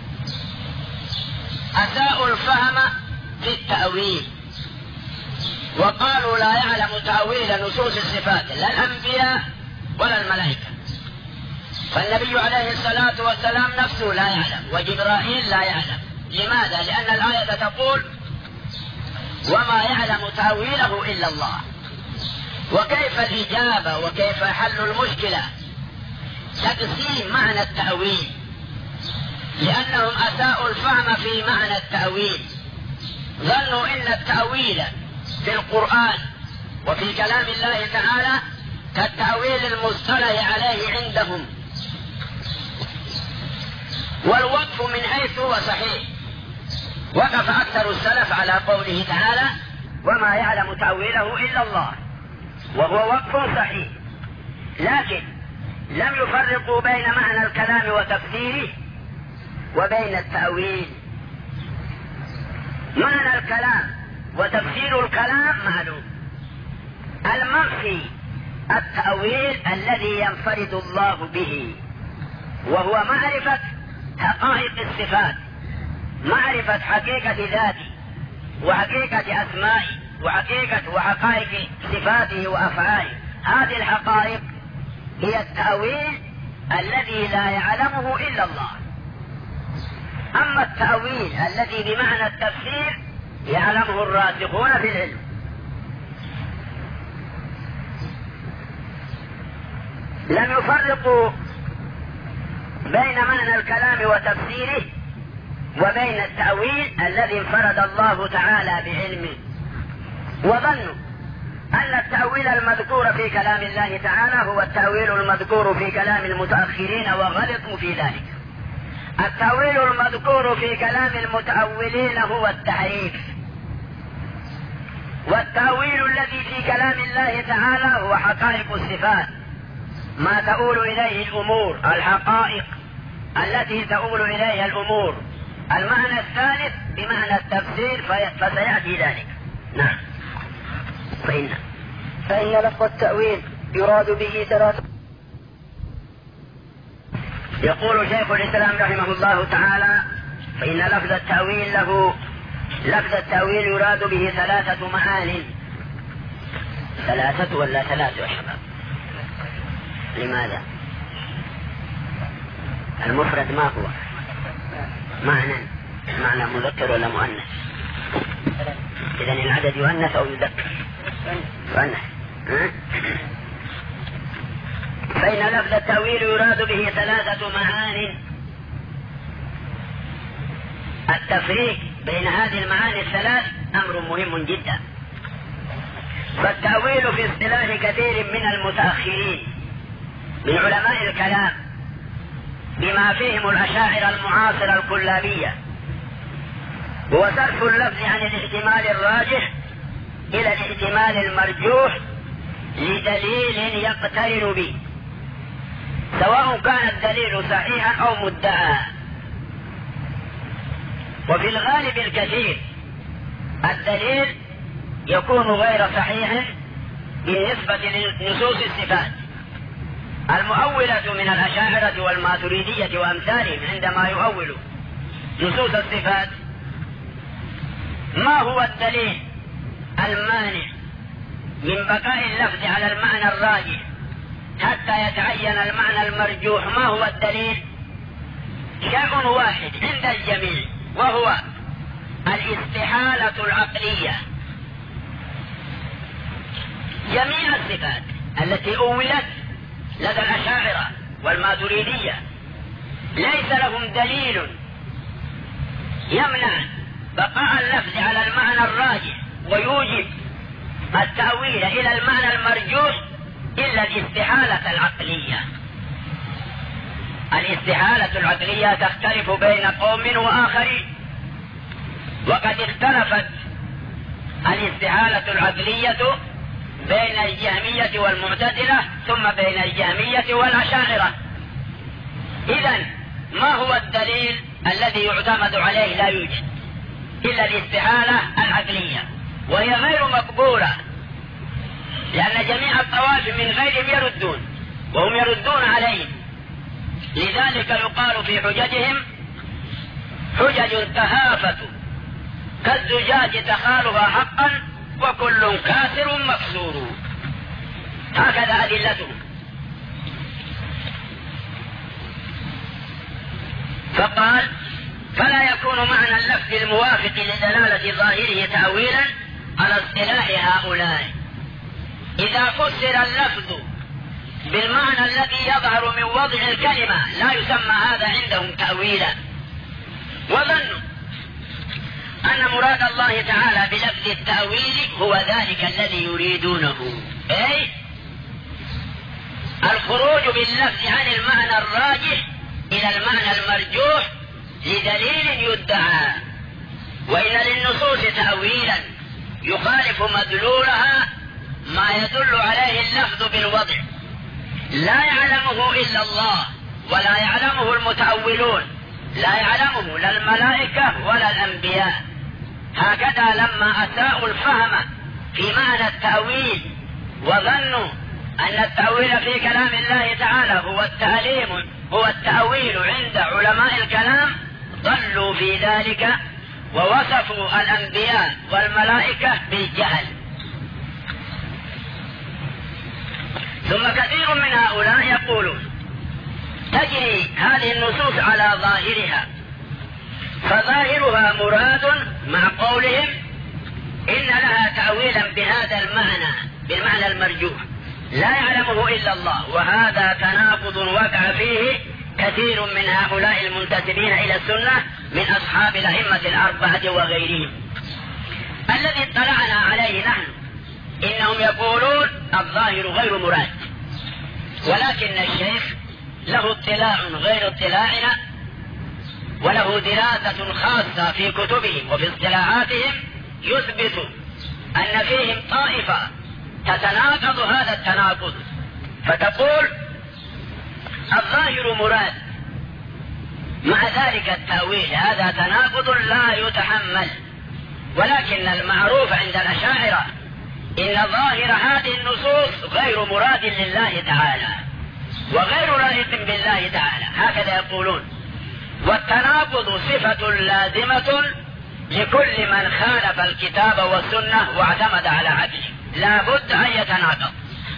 أساءوا الفهم في التأويل، وقالوا لا يعلم تأويل نصوص الصفات لا الأنبياء ولا الملائكة. فالنبي عليه الصلاة والسلام نفسه لا يعلم، وجبرائيل لا يعلم. لماذا؟ لأن الآية تقول: وما يعلم تأويله إلا الله. وكيف الإجابة وكيف حل المشكلة؟ تقسيم معنى التأويل، لأنهم أساءوا الفهم في معنى التأويل. ظنوا إن التأويل في القرآن وفي كلام الله تعالى كالتأويل المصطلح عليه عندهم، والوقف من حيث هو صحيح. وقف أكثر السلف على قوله تعالى: وما يعلم تأويله إلا الله، وهو وقف صحيح، لكن لم يفرقوا بين معنى الكلام وتفسيره وبين التأويل. معنى الكلام وتفسير الكلام معلوم، المنفي التأويل الذي ينفرد الله به، وهو معرفة حقائق الصفات، معرفة حقيقة ذاته وحقيقة أسمائه وحقائق صفاته وأفعاله. هذه الحقائق هي التأويل الذي لا يعلمه إلا الله. أما التأويل الذي بمعنى التفسير يعلمه الراسخون في العلم. لم يفرقوا بين معنى الكلام وتفسيره وبين التأويل الذي انفرد الله تعالى بعلمه، وظنوا أن التأويل المذكور في كلام الله تعالى هو التأويل المذكور في كلام المتأخرين وغلطوا في ذلك. التأويل المذكور في كلام المتأولين هو التحريف، والتأويل الذي في كلام الله تعالى هو حقائق الصفات، ما تؤول إليه الأمور، الحقائق التي تؤول إليها الأمور. المعنى الثالث بمعنى التفسير فسيأتي ذلك. نعم. فإن لفظ التأويل يراد به ثلاثة. يقول شيخ الإسلام رحمه الله تعالى: فإن لفظ التأويل يراد به ثلاثة معان. ثلاثة ولا ثلاثة يا شباب؟ لماذا؟ المفرد ما هو معنى مذكر ولا مؤنث؟ إذن العدد يؤنث أو يذكر؟ يؤنث. فإن لفظ التأويل يراد به ثلاثة معان. التفريق بين هذه المعاني الثلاث أمر مهم جدا. فالتأويل في اصطلاح كثير من المتأخرين من علماء الكلام بما فيهم الأشاعرة المعاصرة الكلابية هو صرف اللفظ عن الاحتمال الراجح إلى الاحتمال المرجوح لدليل يقترن به، سواء كان الدليل صحيحا أو مدعى. وفي الغالب الكثير الدليل يكون غير صحيح بالنسبة لنصوص الصفات. المؤولة من الأشاعرة والماتريدية وأمثالهم عندما يؤولوا نصوص الصفات ما هو الدليل المانع من بقاء اللفظ على المعنى الراجح حتى يتعين المعنى المرجوح؟ ما هو الدليل؟ شيء واحد عند الجميع وهو الاستحالة العقلية. جميع الصفات التي أولت لدى الأشاعرة والماتريدية ليس لهم دليل يمنع بقاء اللفظ على المعنى الراجح ويوجب التأويل إلى المعنى المرجوح إلا الاستحالة العقلية. الاستحالة العقلية تختلف بين قوم وآخرين، وقد اختلفت الاستحالة العقلية بين الجهمية والمعتزلة ثم بين الجهمية والأشاعرة. إذن ما هو الدليل الذي يعتمد عليه؟ لا يوجد إلا الاستحالة العقلية، وهي غير مقبولة لأن جميع الطوائف من غيرهم يردون وهم يردون عليهم. لذلك يقال في حججهم: حجج تهافت كالزجاج تخالها حقا وكل كاسر مكسور. هكذا أدلتهم. فقال: فلا يكون معنى اللفظ الموافق لدلالة ظاهره تأويلا على اصطلاح هؤلاء. إذا فسر اللفظ بالمعنى الذي يظهر من وضع الكلمة لا يسمى هذا عندهم تأويلا، وظنوا أن مراد الله تعالى بلفظ التأويل هو ذلك الذي يريدونه، أي الخروج باللفظ عن المعنى الراجح إلى المعنى المرجوح لدليل يدعى. وإن للنصوص تأويلا يخالف مدلولها ما يدل عليه اللفظ بالوضع، لا يعلمه إلا الله ولا يعلمه المتأولون، لا يعلمه لا الملائكة ولا الأنبياء. هكذا لما أساءوا الفهم في معنى التأويل وظنوا أن التأويل في كلام الله تعالى هو التأويل عند علماء الكلام ضلوا في ذلك ووصفوا الأنبياء والملائكة بالجهل. ثم كثير من هؤلاء يقولون تجري هذه النصوص على ظاهرها، فظاهرها مراد مع قولهم إن لها تأويلا بهذا المعنى، بالمعنى المرجوح لا يعلمه إلا الله، وهذا تناقض وقع فيه كثير من هؤلاء المنتسبين إلى السنة من أصحاب الأئمة الأربعة وغيرهم. الذي اطلعنا عليه نحن إنهم يقولون الظاهر غير مراد، ولكن الشيخ له اطلاع غير اطلاعنا، وله دراسة خاصة في كتبهم وفي اصطلاحاتهم يثبت أن فيهم طائفة تتناقض هذا التناقض، فتقول الظاهر مراد مع ذلك التأويل، هذا تناقض لا يتحمل. ولكن المعروف عند الأشاعرة إن ظاهر هذه النصوص غير مراد لله تعالى وغير لائق بالله تعالى، هكذا يقولون. والتناقض صفة لازمة لكل من خالف الكتاب والسنة واعتمد على عقله، لا بد أن يتناقض.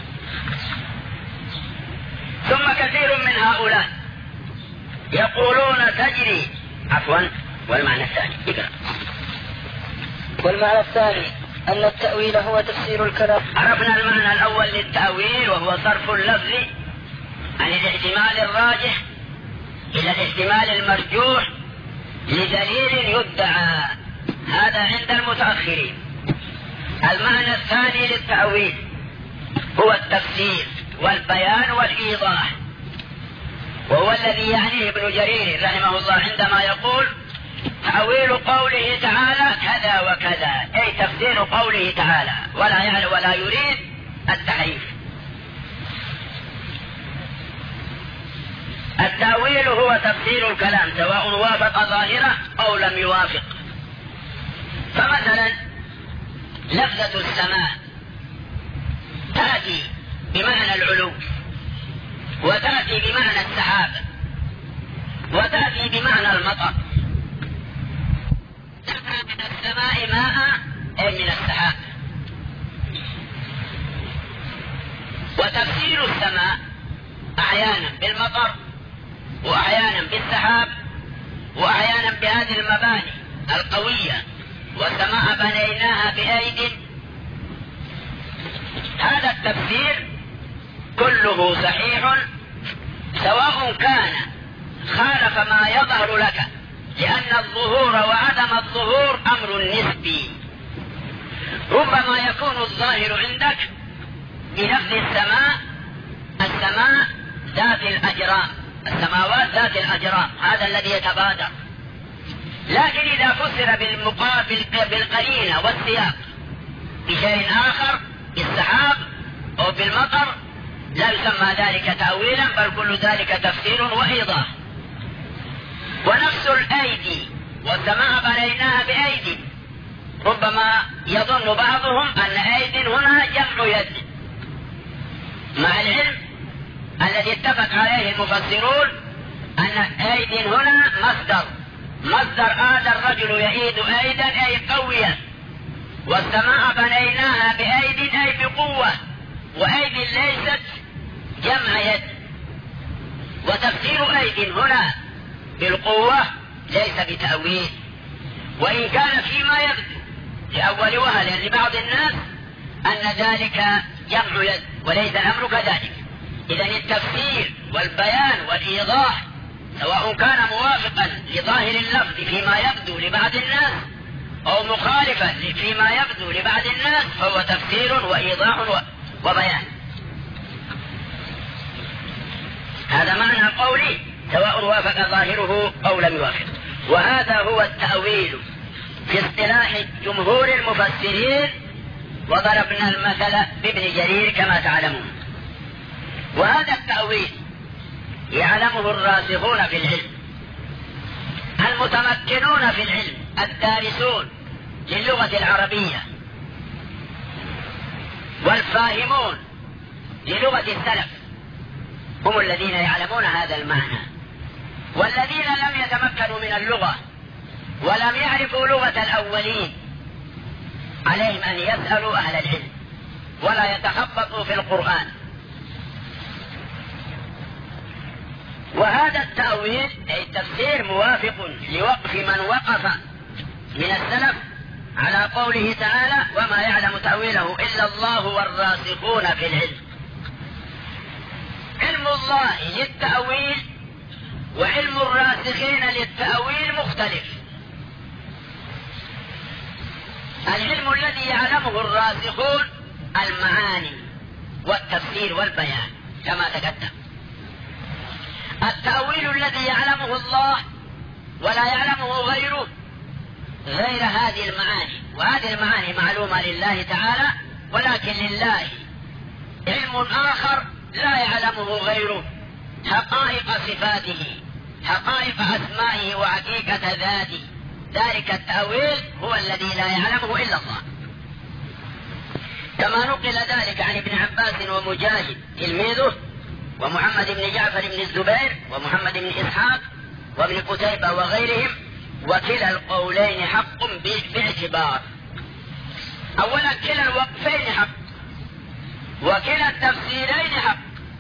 ثم كثير من هؤلاء يقولون تجري والمعنى الثاني اقرأ. والمعنى الثاني أن التأويل هو تفسير الكلام. عرفنا المعنى الأول للتأويل وهو صرف اللفظ عن الاحتمال الراجح إلى الاحتمال المرجوح لدليل يدعى، هذا عند المتأخرين. المعنى الثاني للتأويل هو التفسير والبيان والإيضاح، وهو الذي يعنيه ابن جرير رحمه الله عندما يقول تأويل قوله تعالى كذا وكذا، أي تفسير قوله تعالى، ولا يريد التحريف. التأويل هو تفسير الكلام سواء وافق ظاهره أو لم يوافق. فمثلا لفظة السماء تأتي بمعنى العلو، وتأتي بمعنى السحاب، وتأتي بمعنى المطر. تأتي من السماء ماء أي من السحاب. وتفسير السماء أحيانا بالمطر، وأحيانا بالسحاب، وأحيانا بهذه المباني القوية، والسماء بنيناها بأيد. هذا التفسير كله صحيح سواء كان خالف ما يظهر لك، لأن الظهور وعدم الظهور أمر نسبي. ربما يكون الظاهر عندك بلفظ السماء ذات الأجرام، السماوات ذات الأجرام، هذا الذي يتبادر. لكن إذا فسر بالقرينة والسياق بشيء آخر، بالسحاب أو بالمطر، لا يسمى ذلك تأويلا، بل كل ذلك تفسير وإيضاح. ونفس الأيدي، والسماء بنيناها بأيدي، ربما يظن بعضهم أن أيد هنا جمع يد، مع العلم الذي اتفق عليه المفسرون أن أيد هنا مصدر آد الرجل يعيد أيدا أي قويا، والسماء بنيناها بأيد أي بقوة، وأيد ليست جمع يد. وتفسير أيد هنا بالقوة ليس بتأويل، وإن كان فيما يبدو لأول وهلة لبعض الناس أن ذلك جمع يد، وليس الأمر كذلك. إذن التفسير والبيان والإيضاح سواء كان موافقا لظاهر اللفظ فيما يبدو لبعض الناس أو مخالفا فيما يبدو لبعض الناس، فهو تفسير وإيضاح وبيان. هذا معنى قولي سواء وافق ظاهره أو لم يوافق. وهذا هو التأويل في اصطلاح جمهور المفسرين، وضربنا المثل بابن جرير كما تعلمون. وهذا التأويل يعلمه الراسخون في العلم، المتمكنون في العلم، الدارسون للغة العربية، والفاهمون للغة السلف هم الذين يعلمون هذا المعنى، والذين لم يتمكنوا من اللغة ولم يعرفوا لغة الأولين عليهم أن يسألوا أهل العلم ولا يتخبطوا في القرآن. وهذا التأويل أي التفسير موافق لوقف من وقف من السلف على قوله تعالى: وما يعلم تأويله إلا الله والراسخون في العلم. علم الله للتأويل وعلم الراسخين للتأويل مختلف. العلم الذي يعلمه الراسخون المعاني والتفسير والبيان كما تقدم. التأويل الذي يعلمه الله ولا يعلمه غيره غير هذه المعاني، وهذه المعاني معلومة لله تعالى، ولكن لله علم آخر لا يعلمه غيره، حقائق صفاته، حقائق أسمائه وحقيقة ذاته. ذلك التأويل هو الذي لا يعلمه إلا الله، كما نقل ذلك عن ابن عباس ومجاهد تلميذه ومحمد بن جعفر بن الزبير ومحمد بن إسحاق وابن قتيبة وغيرهم. وكلا القولين حق باعتبار. أولا كلا الوقفين حق وكلا التفسيرين حق.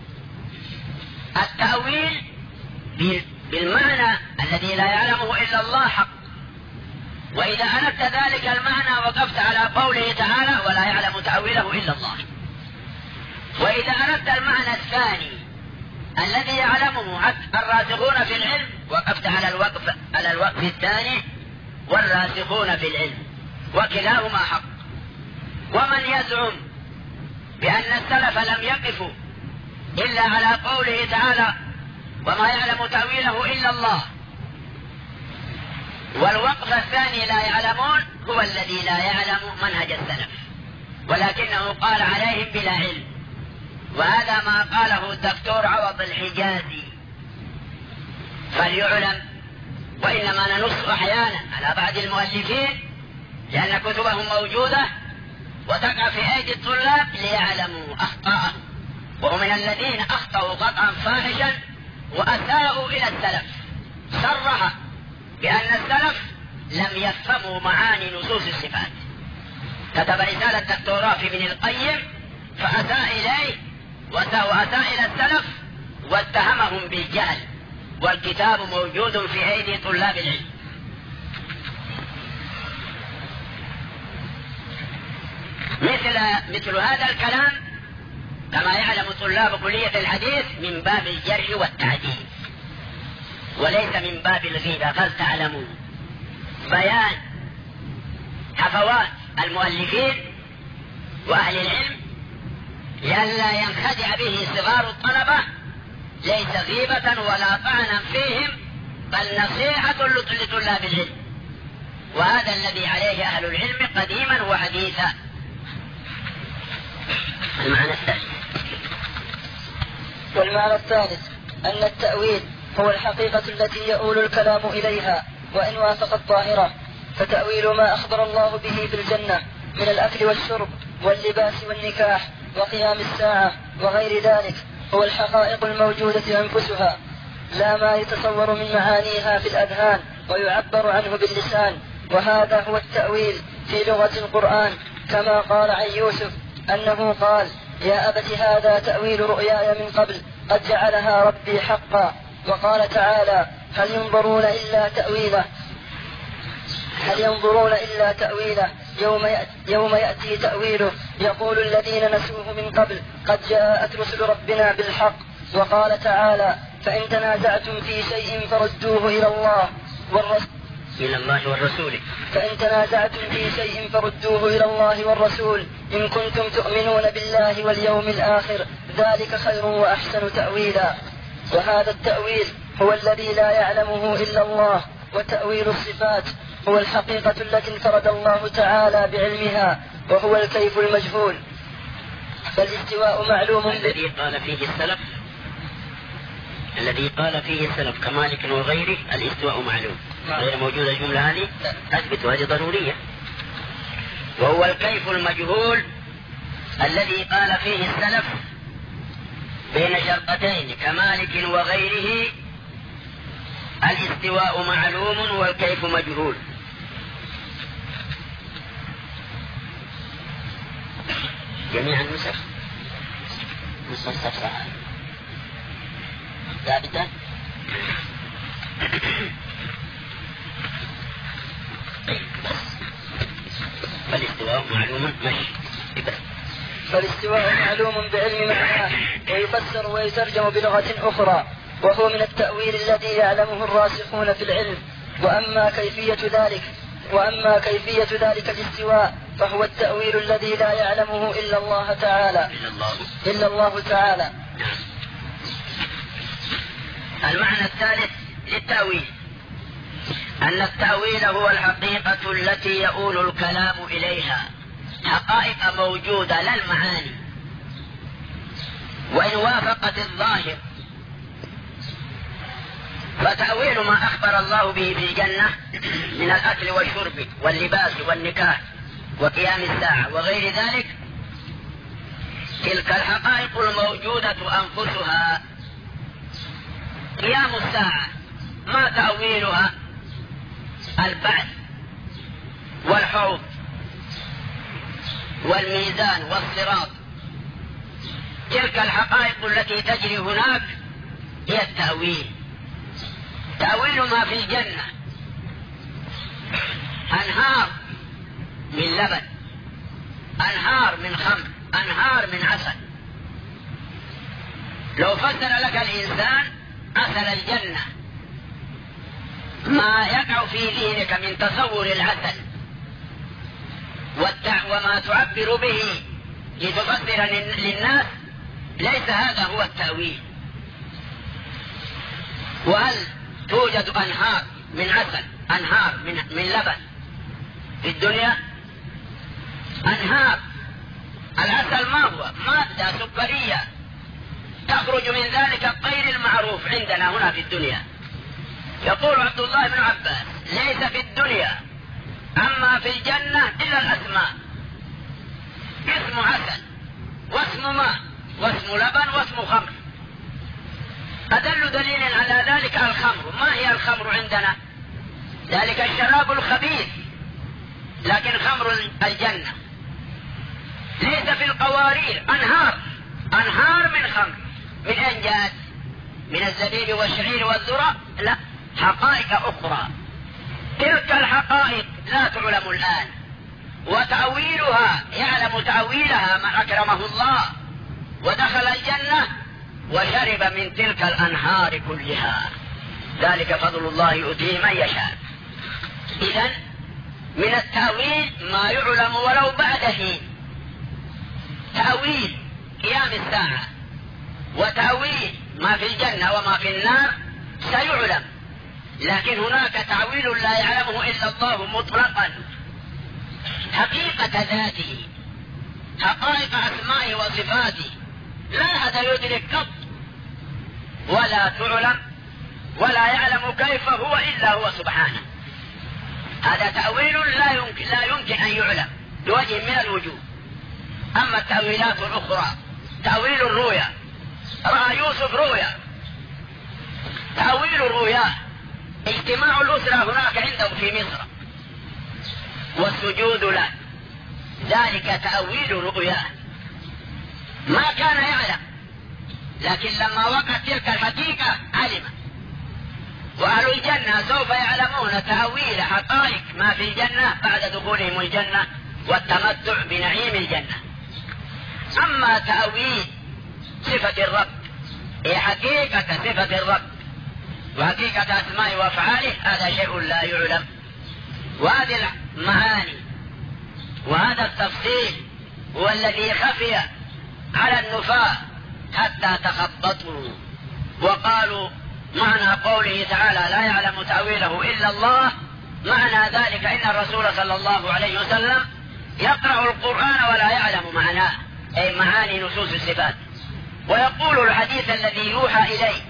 التأويل بالمعنى الذي لا يعلمه إلا الله حق، وإذا أردت ذلك المعنى وقفت على قوله تعالى: ولا يعلم تأويله إلا الله. وإذا أردت المعنى الثاني الذي يعلمه الراسخون في العلم وقفت على الوقف الثاني: والراسخون في العلم، وكلاهما حق. ومن يزعم بأن السلف لم يقفوا إلا على قوله تعالى: وما يعلم تأويله إلا الله، والوقف الثاني لا يعلمون، هو الذي لا يعلم منهج السلف، ولكنه قال عليهم بلا علم. وهذا ما قاله الدكتور عوض الحجازي فليعلم. وإنما ننص أحيانا على بعض المؤلفين لأن كتبهم موجودة وتقع في أيدي الطلاب ليعلموا أخطاء، وهم من الذين أخطأوا خطأ فاحشا وأساءوا إلى السلف. صرح بأن السلف لم يفهموا معاني نصوص الصفات. كتب رسالة دكتوراه في ابن القيم فأساء إليه وأساء إلى السلف واتهمهم بالجهل، والكتاب موجود في أيدي طلاب العلم. مثل هذا الكلام كما يعلم طلاب كلية الحديث من باب الجرح والتعديل وليس من باب الغيبة، فلتعلموا بيان حفوات المؤلفين وأهل العلم لئلا ينخدع به صغار الطلبة، ليس غيبة ولا طعنا فيهم، بل نصيحة لطلاب العلم، وهذا الذي عليه أهل العلم قديما وحديثا. المعنى الثالث. والمعنى الثالث أن التأويل هو الحقيقة التي يؤول الكلام إليها وإن وافقت ظاهرة، فتأويل ما أخبر الله به في الجنة من الأكل والشرب واللباس والنكاح وقيام الساعة وغير ذلك هو الحقائق الموجودة أنفسها، لا ما يتصور من معانيها في الأذهان ويعبر عنه باللسان. وهذا هو التأويل في لغة القرآن، كما قال عن يوسف أنه قال: يا أبت هذا تأويل رؤياي من قبل قد جعلها ربي حقا. وقال تعالى: هل ينظرون إلا تأويله يوم يأتي تأويله يقول الذين نسوه من قبل قد جاءت رسل ربنا بالحق. وقال تعالى: فإن تنازعتم في شيء فردوه إلى الله والرسول إن كنتم تؤمنون بالله واليوم الآخر، ذلك خير وأحسن تأويلا. وهذا التأويل هو الذي لا يعلمه إلا الله. وتأويل الصفات هو الحقيقة التي انفرد الله تعالى بعلمها، وهو الكيف المجهول. فالاستواء معلوم الذي قال فيه السلف كمالك وغيره: الاستواء معلوم. غير موجودة الجملة هذه أثبت، وهذه ضرورية. وهو الكيف المجهول الذي قال فيه السلف بين شرطتين كمالك وغيره الاستواء معلوم والكيف مجهول. جميع النسخ نسخ صفحة ثابتة. فالاستواء معلوم فالاستواء معلوم بعلم معناه ويفسر ويترجم بلغة أخرى، وهو من التأويل الذي يعلمه الراسخون في العلم. وأما كيفية ذلك الاستواء فهو التأويل الذي لا يعلمه إلا الله تعالى. المعنى الثالث للتأويل أن التأويل هو الحقيقة التي يؤول الكلام إليها، حقائق موجودة لا المعاني، وإن وافقت الظاهر فتأويل ما أخبر الله به في الجنة من الأكل والشرب واللباس والنكاح وقيام الساعة وغير ذلك، تلك الحقائق الموجودة أنفسها. قيام الساعة ما تأويلها؟ البعث والحوض والميزان والصراط، تلك الحقائق التي تجري هناك هي التأويل. تأويل ما في الجنة أنهار من لبن، أنهار من خمر، أنهار من عسل. لو فسر لك الإنسان عسل الجنة ما يقع في ذهنك من تصور العسل وما تعبر به لتفسر للناس، ليس هذا هو التأويل. وهل توجد أنهار من عسل، أنهار من لبن في الدنيا؟ أنهار العسل ما هو؟ مادة سكرية تخرج من ذلك غير المعروف عندنا هنا في الدنيا. يقول عبد الله بن عباس: ليس في الدنيا أما في الجنة إلا الأسماء، اسم عسل واسم ماء واسم لبن واسم خمر. أدل دليل على ذلك الخمر. ما هي الخمر عندنا؟ ذلك الشراب الخبيث، لكن خمر الجنة ليس في القوارير أنهار من خمر. من أين جاءت؟ من الزبيب والشعير والذرة؟ لا، حقائق أخرى. تلك الحقائق لا تعلم الآن، وتأويلها يعلم تأويلها من أكرمه الله ودخل الجنة وشرب من تلك الأنهار كلها. ذلك فضل الله يؤتيه من يشاء. إذن من التأويل ما يعلم ولو بعد حين. تأويل قيام الساعة وتأويل ما في الجنة وما في النار سيعلم، لكن هناك تأويل لا يعلمه إلا الله مطلقا، حقيقة ذاته، حقائق أسمائه وصفاته لا أحد يدرك قط ولا تعلم ولا يعلم كيف هو إلا هو سبحانه. هذا تأويل لا يمكن أن يعلم بوجه من الوجوه. أما التأويلات الأخرى، تأويل الرؤيا، رأى يوسف رؤيا، تأويل الرؤيا اجتماع الأسرة هناك عنده في مصر والسجود له، ذلك تأويل رؤياه. ما كان يعلم، لكن لما وقعت تلك الحقيقة علم. وأهل الجنة سوف يعلمون تأويل حقائق ما في الجنة بعد دخولهم الجنة والتمتع بنعيم الجنة. أما تأويل صفة الرب، هي حقيقة صفة الرب وحقيقة أسمائه وأفعاله، هذا شيء لا يعلم. وهذه المعاني وهذا التفصيل هو الذي خفي على النفاة حتى تخبطوا وقالوا معنى قوله تعالى: لا يعلم تأويله إلا الله، معنى ذلك إن الرسول صلى الله عليه وسلم يقرأ القرآن ولا يعلم معناه، أي معاني نصوص الصفات. ويقول الحديث الذي يوحى إليه: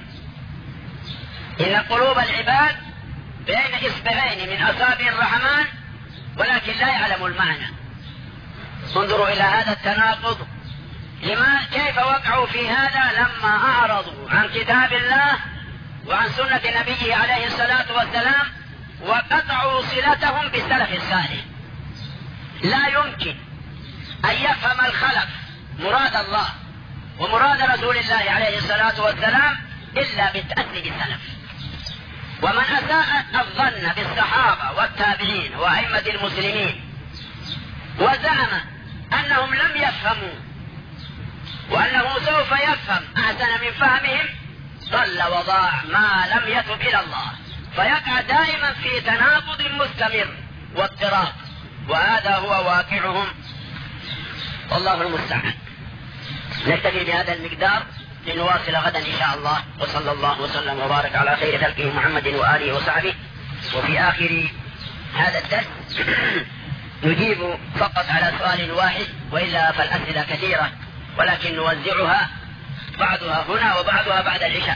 إن قلوب العباد بين إصبعين من أصابع الرحمن ولكن لا يعلم المعنى. انظروا إلى هذا التناقض كيف وقعوا في هذا؟ لما أعرضوا عن كتاب الله وعن سنة نبيه عليه الصلاة والسلام وقطعوا صلتهم بالسلف الصالح. لا يمكن أن يفهم الخلف مراد الله ومراد رسول الله عليه الصلاة والسلام إلا بالتأسي بالسلف. ومن أساء الظن بالصحابة والتابعين وأئمة المسلمين وزعم أنهم لم يفهموا وأنه سوف يفهم أحسن من فهمهم ضل وضاع ما لم يتب إلى الله، فيقع دائما في تناقض مستمر واضطراب، وهذا هو واقعهم والله المستعان. نكتفي بهذا المقدار لنواصل غدا إن شاء الله، وصلى الله وسلم وبارك على خير خلقه محمد وآله وصحبه. وفي آخر هذا الدرس نجيب فقط على سؤال واحد، وإلا فالأسئلة كثيرة، ولكن نوزعها بعضها هنا وبعضها بعد العشاء.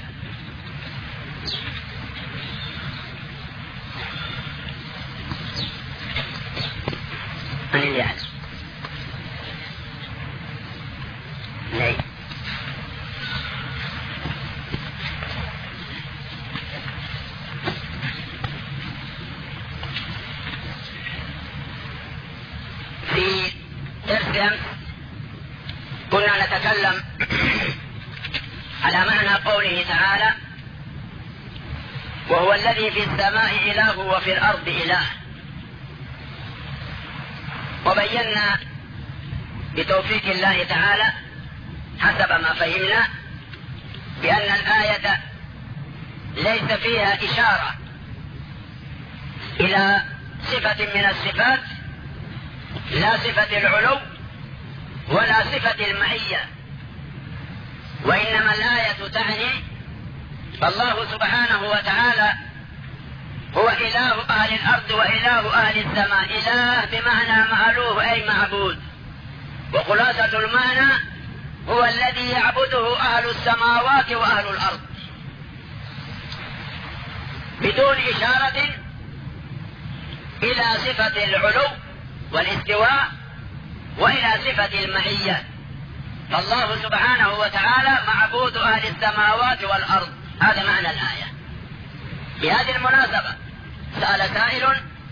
من اللي يعلم؟ ليه؟ في درس أمس كنا نتكلم على معنى قوله تعالى: وهو الذي في السماء إله وفي الأرض إله. وبينا بتوفيق الله تعالى حسب ما فهمنا بأن الآية ليس فيها إشارة إلى صفة من الصفات، لا صفة العلو ولا صفة المعية، وإنما الآية تعني فالله سبحانه وتعالى هو إله أهل الأرض وإله أهل السماء. إله بمعنى مألوه أي معبود، وخلاصة المعنى هو الذي يعبده أهل السماوات وأهل الأرض، بدون إشارة إلى صفة العلو والاستواء وإلى صفة المعية. فالله سبحانه وتعالى معبود أهل السماوات والأرض، هذا معنى الآية. بهذه المناسبة سأل سائل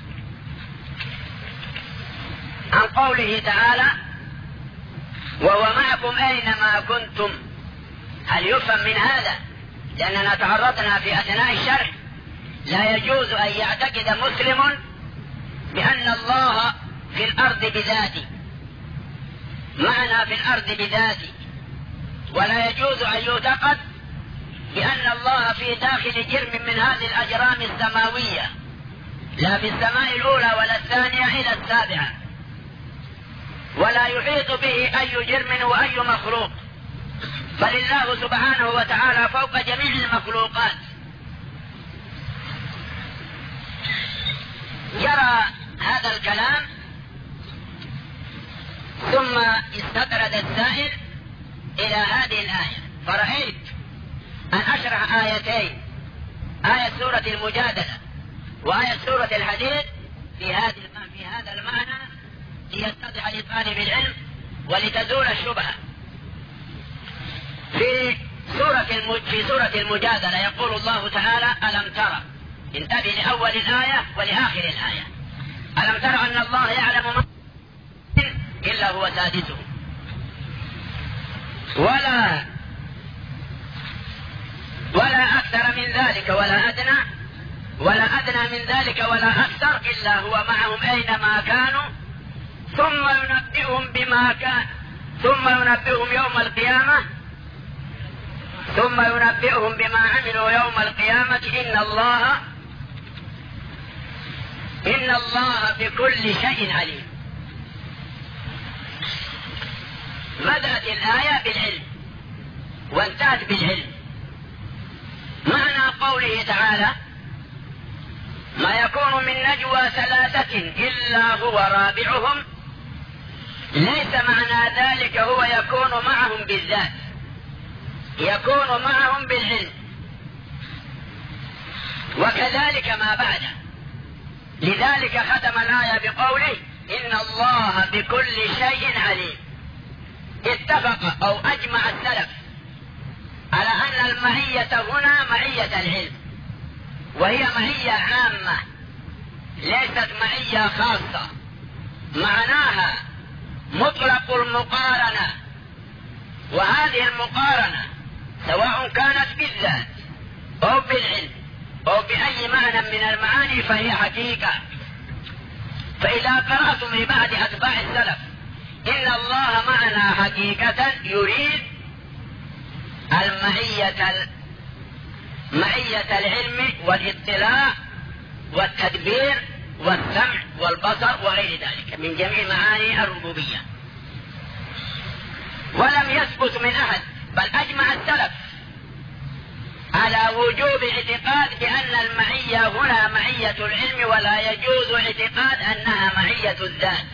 عن قوله تعالى: وهو معكم أينما كنتم. هل يفهم من هذا؟ لأننا تعرضنا في أثناء الشرح لا يجوز أن يعتقد مسلم بأن الله في الأرض بذاته، معنا في الأرض بذاته، ولا يجوز أن يعتقد بأن الله في داخل جرم من هذه الأجرام السماوية، لا في السماء الأولى ولا الثانية إلى السابعة، ولا يحيط به أي جرم وأي مخلوق، بل الله سبحانه وتعالى فوق جميع المخلوقات. جرى هذا الكلام ثم استطرد السائل إلى هذه الآية، فرأيت أن أشرح آيتين، آية سورة المجادلة وآية سورة الحديد في هذا المعنى ليتضح لطالب العلم ولتزول الشبهة. في سورة المجادلة يقول الله تعالى: ألم ترى، انتبه لأول الآية ولآخر الآية، ألم ترى أن الله يعلم ما إلا هو سادسه، ولا أكثر من ذلك ولا أدنى من ذلك ولا أكثر إلا هو معهم أينما كانوا ثم ينبئهم بما عملوا يوم القيامة إن الله بكل شيء عليم. بدأت الآية بالعلم وانتهت بالعلم. معنى قوله تعالى: ما يكون من نجوى ثلاثة إلا هو رابعهم، ليس معنى ذلك هو يكون معهم بالذات، يكون معهم بالعلم، وكذلك ما بعده. لذلك ختم الآية بقوله: إن الله بكل شيء عليم. اتفق أو أجمع السلف على أن المعية هنا معية العلم، وهي معية عامة ليست معية خاصة، معناها مطلق المقارنة، وهذه المقارنة سواء كانت بالذات أو بالعلم أو بأي معنى من المعاني فهي حقيقة. فإذا قرأتم لبعض أتباع السلف إن الله معنا حقيقة يريد معية العلم والاطلاع والتدبير والسمع والبصر وغير ذلك من جميع معاني الربوبية. ولم يثبت من أحد بل أجمع السلف على وجوب اعتقاد بأن المعية هنا معية العلم، ولا يجوز اعتقاد أنها معية الذات.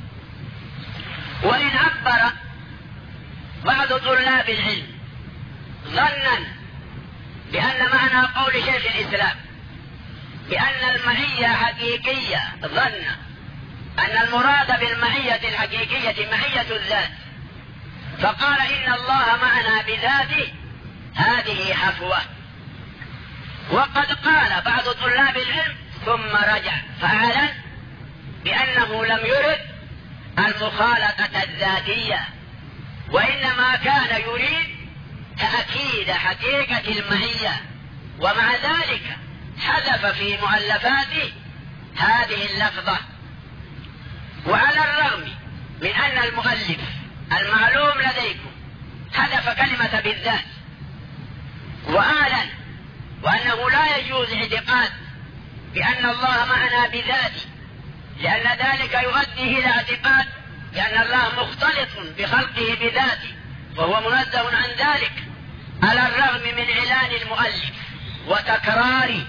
وإن عبر بعض طلاب العلم ظنا بأن معنى قول شيخ الإسلام بأن المعية حقيقية، ظن أن المراد بالمعية الحقيقية معية الذات، فقال إن الله معنا بذاته، هذه حفوة. وقد قال بعض طلاب العلم ثم رجع فأعلن بأنه لم يرد المخالطة الذاتية، وإنما كان يريد تأكيد حقيقة المعية، ومع ذلك حذف في مؤلفاته هذه اللفظة. وعلى الرغم من أن المؤلف المعلوم لديكم حذف كلمة بالذات وأعلن وأنه لا يجوز اعتقاد بأن الله معنا بذاته، لأن ذلك يؤدي إلى اعتقاد بأن الله مختلط بخلقه بذاته وهو منزه عن ذلك، على الرغم من إعلان المؤلف وتكراره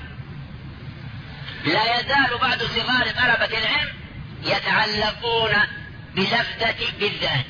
لا يزال بعض صغار طلبة العلم يتعلقون بلفظة بالذات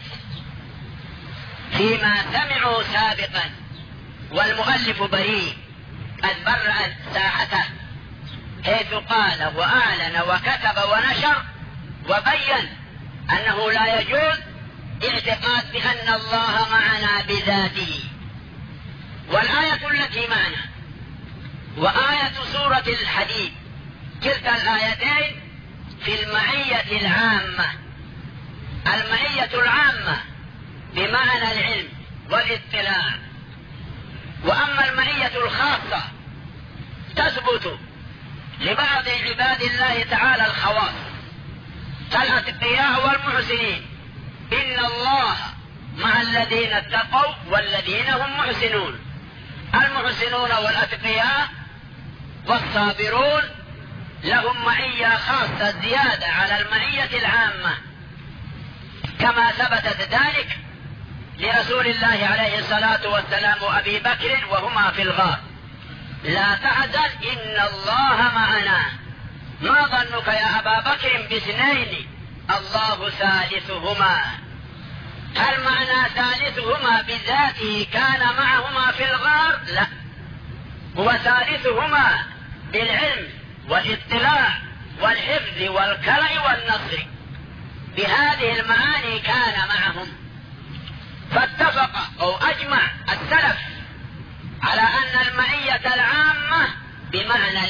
فيما سمعوا سابقا، والمؤلف بريء قد برأ ساحته حيث قال وأعلن وكتب ونشر وبين أنه لا يجوز اعتقاد بأن الله معنا بذاته. والآية التي معنا وآية سورة الحديد كلتا الآيتين في المعية العامة. المعية العامة بمعنى العلم والاطلاع، وأما المعية الخاصة تثبت لبعض عباد الله تعالى الخواص كالأتقياء والمحسنين، إن الله مع الذين اتقوا والذين هم محسنون. المحسنون والأتقياء والصابرون لهم معية خاصة زيادة على المعية العامة، كما ثبتت ذلك لرسول الله عليه الصلاة والسلام وأبي بكر وهما في الغار: لا تحزن إن الله معنا، ما ظنك يا أبا بكر باثنين الله ثالثهما. هل معنى ثالثهما بذاته كان معهما في الغار؟ لا، هو ثالثهما بالعلم والاطلاع والحفظ والكلأ والنصر، بهذه المعاني كان معهم. فاتفق أو أجمع السلف على أن المعية العامة بمعنى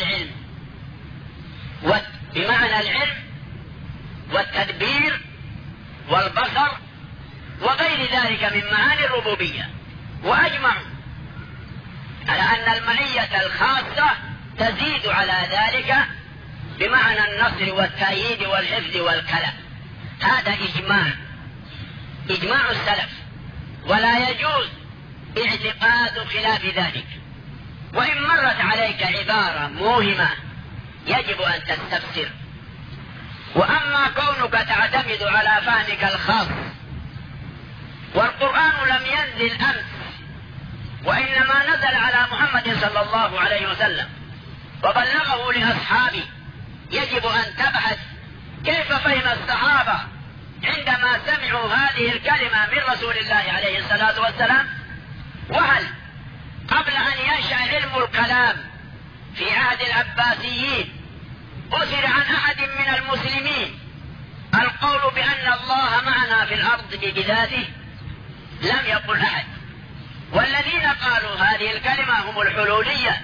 العلم والتدبير والبصر وغير ذلك من معاني الربوبية، وأجمعوا على أن المعية الخاصة تزيد على ذلك بمعنى النصر والتأييد والحفظ والكلأ. هذا إجماع السلف، ولا يجوز اعتقاد خلاف ذلك. وإن مرت عليك عبارة موهمة يجب أن تستفسر. وأما كونك تعتمد على فهمك الخاص، والقرآن لم ينزل أمس، وإنما نزل على محمد صلى الله عليه وسلم وبلغه لأصحابه، يجب أن تبحث كيف فهم الصحابة عندما سمعوا هذه الكلمة من رسول الله عليه الصلاة والسلام. وهل قبل أن ينشأ علم الكلام في عهد العباسيين أثر عن أحد من المسلمين القول بأن الله معنا في الأرض بذاته؟ لم يقل أحد. والذين قالوا هذه الكلمة هم الحلولية،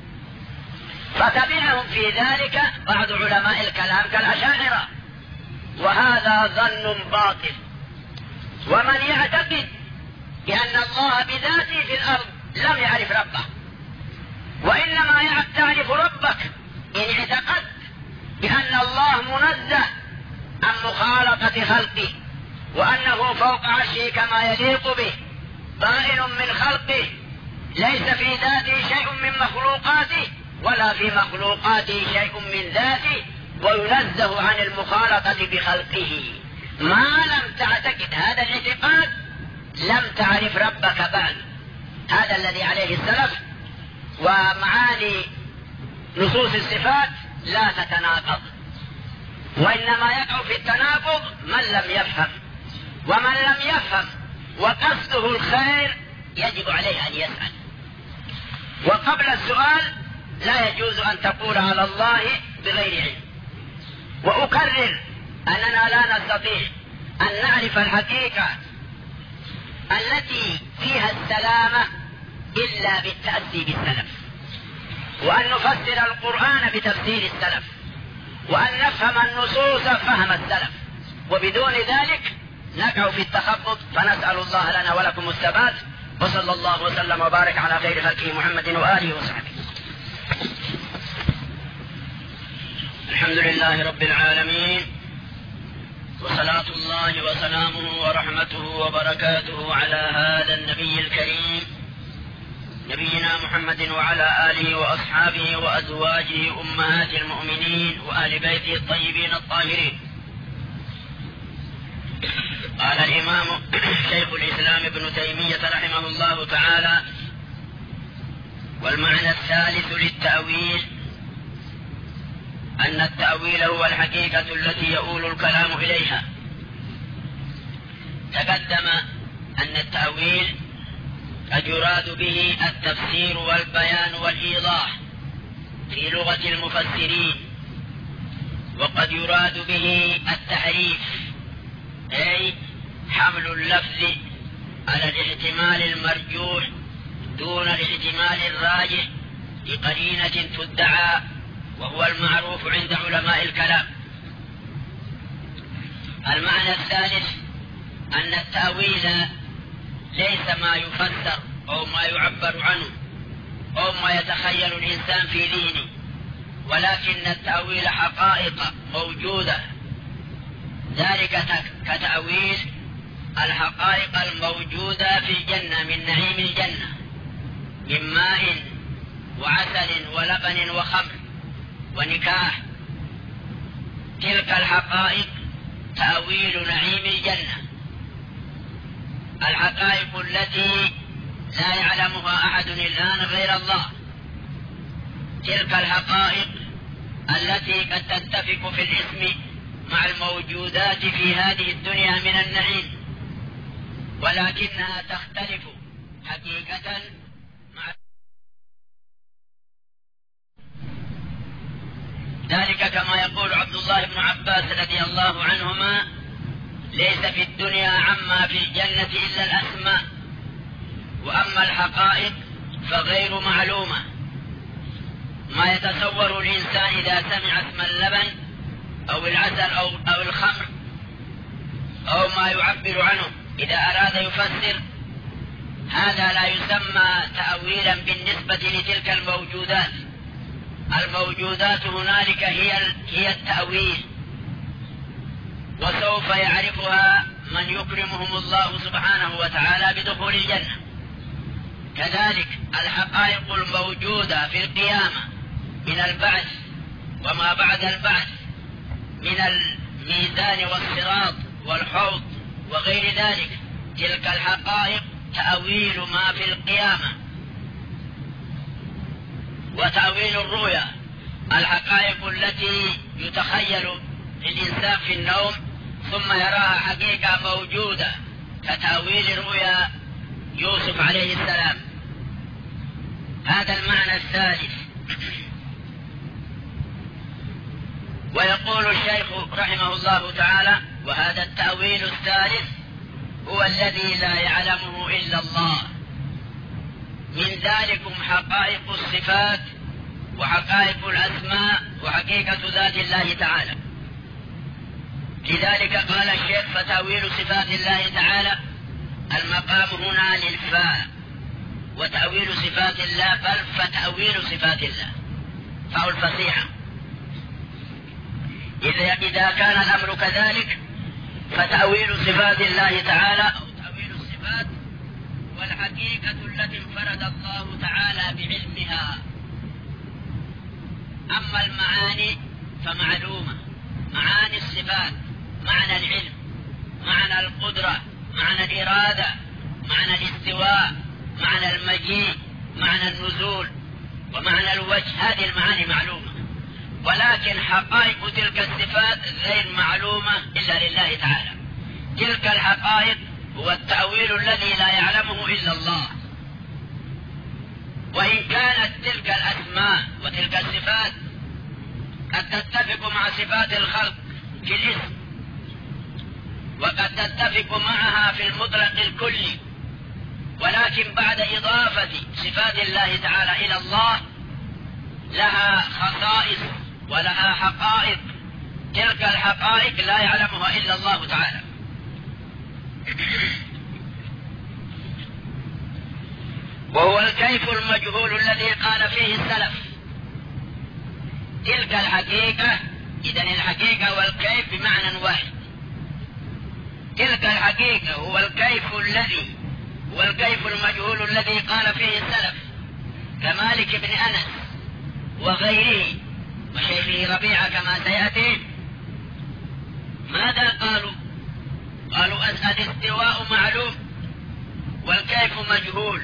فتبعهم في ذلك بعض علماء الكلام كالأشاعرة، وهذا ظن باطل. ومن يعتقد بأن الله بذاته في الأرض لم يعرف ربه، وإنما تعرف ربك إن اعتقدت بأن الله منزه عن مخالطة خلقه، وأنه فوق عرشه كما يليق به، بائن من خلقه، ليس في ذاته شيء من مخلوقاته ولا في مخلوقاته شيء من ذاته، وينزه عن المخالطة بخلقه. ما لم تعتقد هذا الاعتقاد لم تعرف ربك بعد. هذا الذي عليه السلف. ومعاني نصوص الصفات لا تتناقض، وإنما يقع في التناقض من لم يفهم. ومن لم يفهم وقصده الخير يجب عليه أن يسأل. وقبل السؤال لا يجوز أن تقول على الله بغير علم. وأكرر أننا لا نستطيع أن نعرف الحقيقة التي فيها السلامة إلا بالتأسي بالسلف، وأن نفسر القرآن بتفسير السلف، وأن نفهم النصوص فهم السلف، وبدون ذلك نقع في التخبط. فنسأل الله لنا ولكم الثبات، وصلى الله وسلم وبارك على خير خلقه محمد وآله وصحبه. الحمد لله رب العالمين، وصلاة الله وسلامه ورحمته وبركاته على هذا النبي الكريم نبينا محمد وعلى آله وأصحابه وأزواجه أمهات المؤمنين وآل بيته الطيبين الطاهرين. قال الإمام شيخ الإسلام ابن تيمية رحمه الله تعالى: والمعنى الثالث للتأويل أن التأويل هو الحقيقة التي يؤول الكلام إليها. تقدم أن التأويل قد يراد به التفسير والبيان والإيضاح في لغة المفسرين، وقد يراد به التحريف، أي حمل اللفظ على الاحتمال المرجوح دون الاحتمال الراجح لقرينة تدعى، وهو المعروف عند علماء الكلام. المعنى الثالث أن التأويل ليس ما يفسر أو ما يعبر عنه أو ما يتخيل الإنسان في ذهنه، ولكن التأويل حقائق موجودة، ذلك كتأويل الحقائق الموجودة في الجنة من نعيم الجنة من ماء وعسل ولبن وخمر ونكاح. تلك الحقائق تأويل نعيم الجنة، الحقائق التي لا يعلمها أحد الآن غير الله. تلك الحقائق التي قد تتفق في الاسم مع الموجودات في هذه الدنيا من النعيم، ولكنها تختلف حقيقة مع ذلك. كما يقول عبد الله بن عباس رضي الله عنهما: ليس في الدنيا عما في الجنة إلا الأسماء، وأما الحقائق فغير معلومة. ما يتصور الإنسان إذا سمع اسم اللبن أو العسل أو الخمر أو ما يعبر عنه إذا أراد يفسر، هذا لا يسمى تأويلا بالنسبة لتلك الموجودات. الموجودات هنالك هي التأويل، وسوف يعرفها من يكرمهم الله سبحانه وتعالى بدخول الجنة. كذلك الحقائق الموجودة في القيامة من البعث وما بعد البعث من الميزان والصراط والحوض وغير ذلك، تلك الحقائق تأويل ما في القيامة. وتأويل الرؤيا الحقائق التي يتخيل الإنسان في النوم ثم يراها حقيقة موجودة، كتأويل رؤيا يوسف عليه السلام. هذا المعنى الثالث. ويقول الشيخ رحمه الله تعالى: وهذا التأويل الثالث هو الذي لا يعلمه إلا الله. من ذلكم حقائق الصفات وحقائق الأسماء وحقيقة ذات الله تعالى. لذلك قال الشيخ: فتأويل صفات الله تعالى، المقام هنا للفاء، وتأويل صفات الله بل فتأويل صفات الله، فهو الفصيحة. إذا كان الأمر كذلك فتأويل صفات الله تعالى أو تأويل الصفات والحقيقة التي انفرد الله تعالى بعلمها. أما المعاني فمعلومة، معاني الصفات، معنى العلم، معنى القدرة، معنى الإرادة، معنى الاستواء، معنى المجيء، معنى النزول، ومعنى الوجه، هذه المعاني معلومة. ولكن حقائق تلك الصفات غير معلومة إلا لله تعالى. تلك الحقائق هو التأويل الذي لا يعلمه إلا الله. وإن كانت تلك الأسماء وتلك الصفات قد تتفق مع صفات الخلق في الاسم، وقد تتفق معها في المطلق الكلي، ولكن بعد إضافة صفات الله تعالى إلى الله لها خصائص ولها حقائق، تلك الحقائق لا يعلمها إلا الله تعالى. وهو الكيف المجهول الذي قال فيه السلف. تلك الحقيقة، إذن الحقيقة والكيف بمعنى واحد. تلك الحقيقة هو الكيف المجهول الذي قال فيه السلف كمالك بن أنس وغيره وشيخه ربيعة كما سيأتي. ماذا قالوا؟ قالوا الاستواء معلوم والكيف مجهول.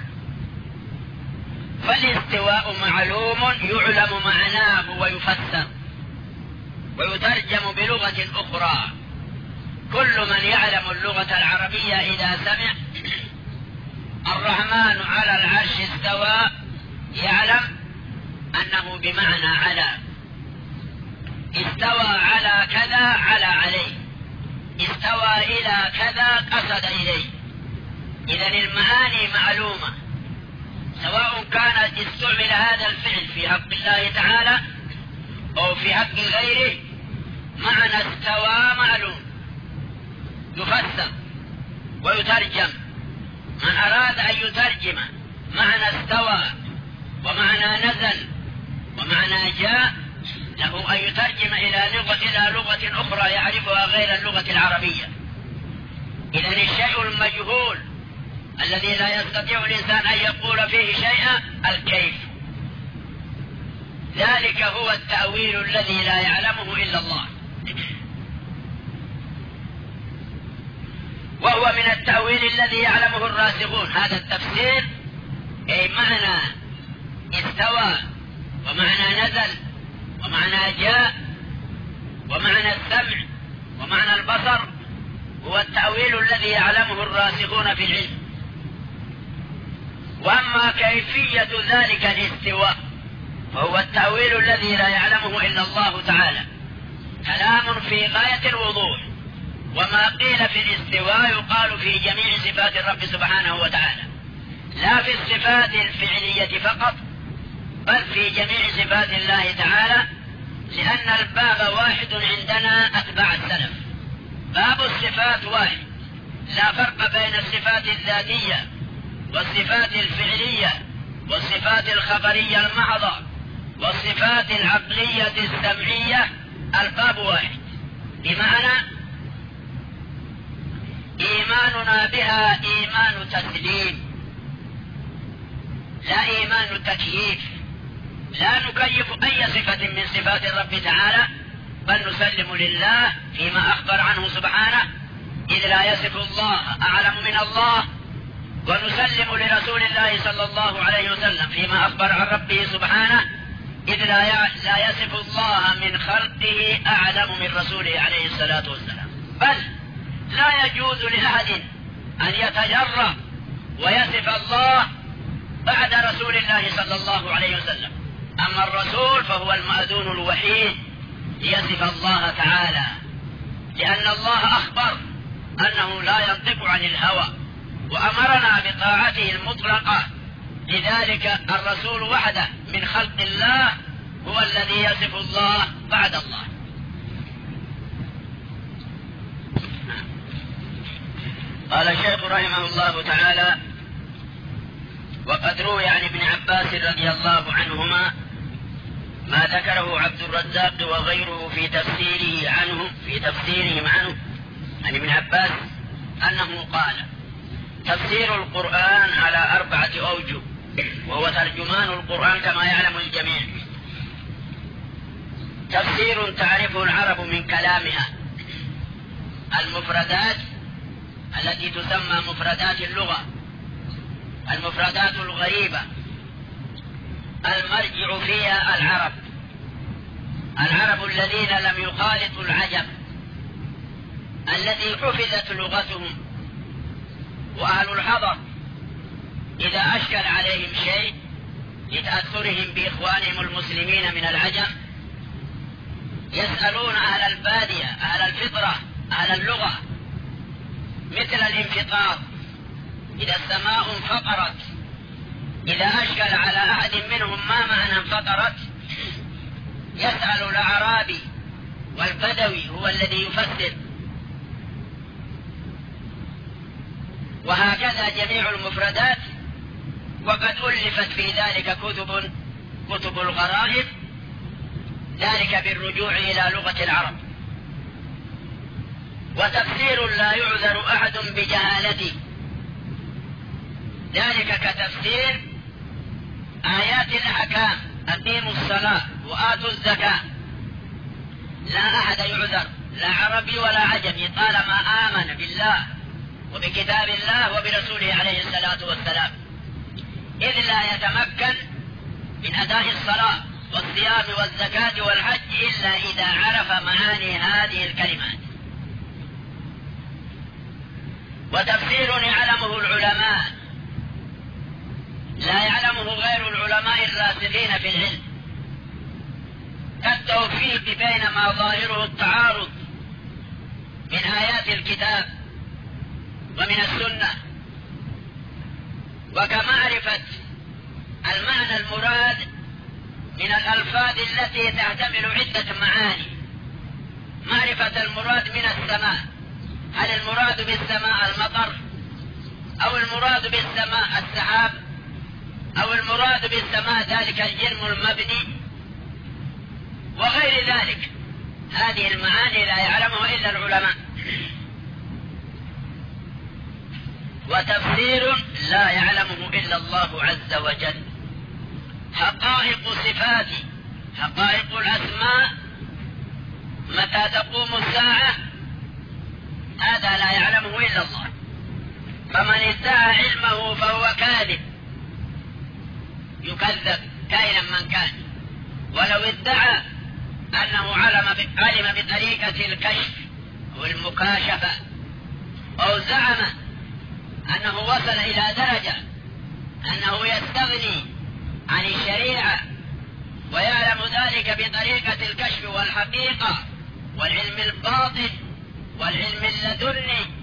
فالاستواء معلوم يعلم معناه ويفسر ويترجم بلغة أخرى. كل من يعلم اللغة العربية إذا سمع الرحمن على العرش استوى يعلم أنه بمعنى على. استوى على كذا على عليه، استوى إلى كذا قصد إليه. إذن المعاني معلومة، سواء كان استعمل هذا الفعل في حق الله تعالى أو في حق غيره. معنى استوى معلوم يفسر ويترجم. من أراد أن يترجم معنى استوى ومعنى نزل ومعنى جاء له أن يترجم إلى لغة أخرى يعرفها غير اللغة العربية. إذن الشيء المجهول الذي لا يستطيع الإنسان أن يقول فيه شيئا الكيف. ذلك هو التأويل الذي لا يعلمه إلا الله. وهو من التأويل الذي يعلمه الراسخون. هذا التفسير أي معنى استوى ومعنى نزل ومعنى جاء ومعنى السمع ومعنى البصر هو التأويل الذي يعلمه الراسخون في العلم. وأما كيفية ذلك الاستواء فهو التأويل الذي لا يعلمه إلا الله تعالى. كلام في غاية الوضوح. وما قيل في الاستواء يقال في جميع صفات الرب سبحانه وتعالى، لا في الصفات الفعلية فقط بل في جميع صفات الله تعالى، لأن الباب واحد عندنا أتباع السلف. باب الصفات واحد، لا فرق بين الصفات الذاتية والصفات الفعلية والصفات الخبرية المحضة والصفات العقلية السمعية. الباب واحد، بمعنى إيماننا بها إيمان تسليم لا إيمان تكييف. لا نكيف أي صفة من صفات الرب تعالى بل نسلم لله فيما أخبر عنه سبحانه، إذ لا يصف الله أعلم من الله، ونسلم لرسول الله صلى الله عليه وسلم فيما أخبر عن ربه سبحانه، إذ لا يصف الله من خلقه أعلم من رسوله عليه الصلاة والسلام. بل لا يجوز لأحد أن يتجرأ ويصف الله بعد رسول الله صلى الله عليه وسلم. أما الرسول فهو المأذون الوحيد ليصف الله تعالى، لأن الله أخبر أنه لا ينطق عن الهوى، وأمرنا بطاعته المطلقة. لذلك الرسول وحده من خلق الله هو الذي يصف الله بعد الله. قال الشيخ رحمه الله تعالى: وقد روي عن ابن عباس رضي الله عنهما ما ذكره عبد الرزاق وغيره في تفسيرهم عنه عن ابن عباس أنه قال: تفسير القرآن على 4 أوجه، وهو ترجمان القرآن كما يعلم الجميع. تفسير تعرفه العرب من كلامها، المفردات التي تسمى مفردات اللغة، المفردات الغريبة المرجع فيها العرب الذين لم يخالطوا العجم، الذي حفظت لغتهم. وأهل الحضر إذا أشكل عليهم شيء لتأثرهم بإخوانهم المسلمين من العجم يسألون أهل البادية، أهل الفطرة، أهل اللغة، مثل الانفطار، إذا السماء انفطرت، إذا أشكل على أحد منهم ما معنى انفطرت يسأل الأعرابي، والبدوي هو الذي يفسر. وهكذا جميع المفردات. وقد ألفت في ذلك كتب الغرائب، ذلك بالرجوع إلى لغة العرب. وتفسير لا يعذر أحد بجهالته، ذلك كتفسير آيات الأحكام: أقيموا الصلاة وآتوا الزكاة. لا أحد يعذر، لا عربي ولا عجمي، طالما آمن بالله وبكتاب الله وبرسوله عليه الصلاة والسلام، إذ لا يتمكن من أداء الصلاة والصيام والزكاة والحج إلا إذا عرف معاني هذه الكلمات. وتفسير يعلمه العلماء، لا يعلمه غير العلماء الراسخين في العلم، كالتوفيق بين ما ظاهره التعارض من آيات الكتاب ومن السنة، وكمعرفة المعنى المراد من الألفاظ التي تحتمل عدة معاني. معرفة المراد من السماء، هل المراد بالسماء المطر، أو المراد بالسماء السحاب، أو المراد بالسماء ذلك الجرم المبني، وغير ذلك. هذه المعاني لا يعلمها إلا العلماء. وتفسير لا يعلمه إلا الله عز وجل: حقائق صفات، حقائق الأسماء، متى تقوم الساعة، هذا لا يعلمه إلا الله. فمن ادعى علمه فهو كاذب، يكذب كائنا من كان. ولو ادعى أنه علم بطريقة الكشف والمكاشفة، أو زعم أنه وصل إلى درجة أنه يستغني عن الشريعة ويعلم ذلك بطريقة الكشف والحقيقة والعلم الباطن والعلم اللدني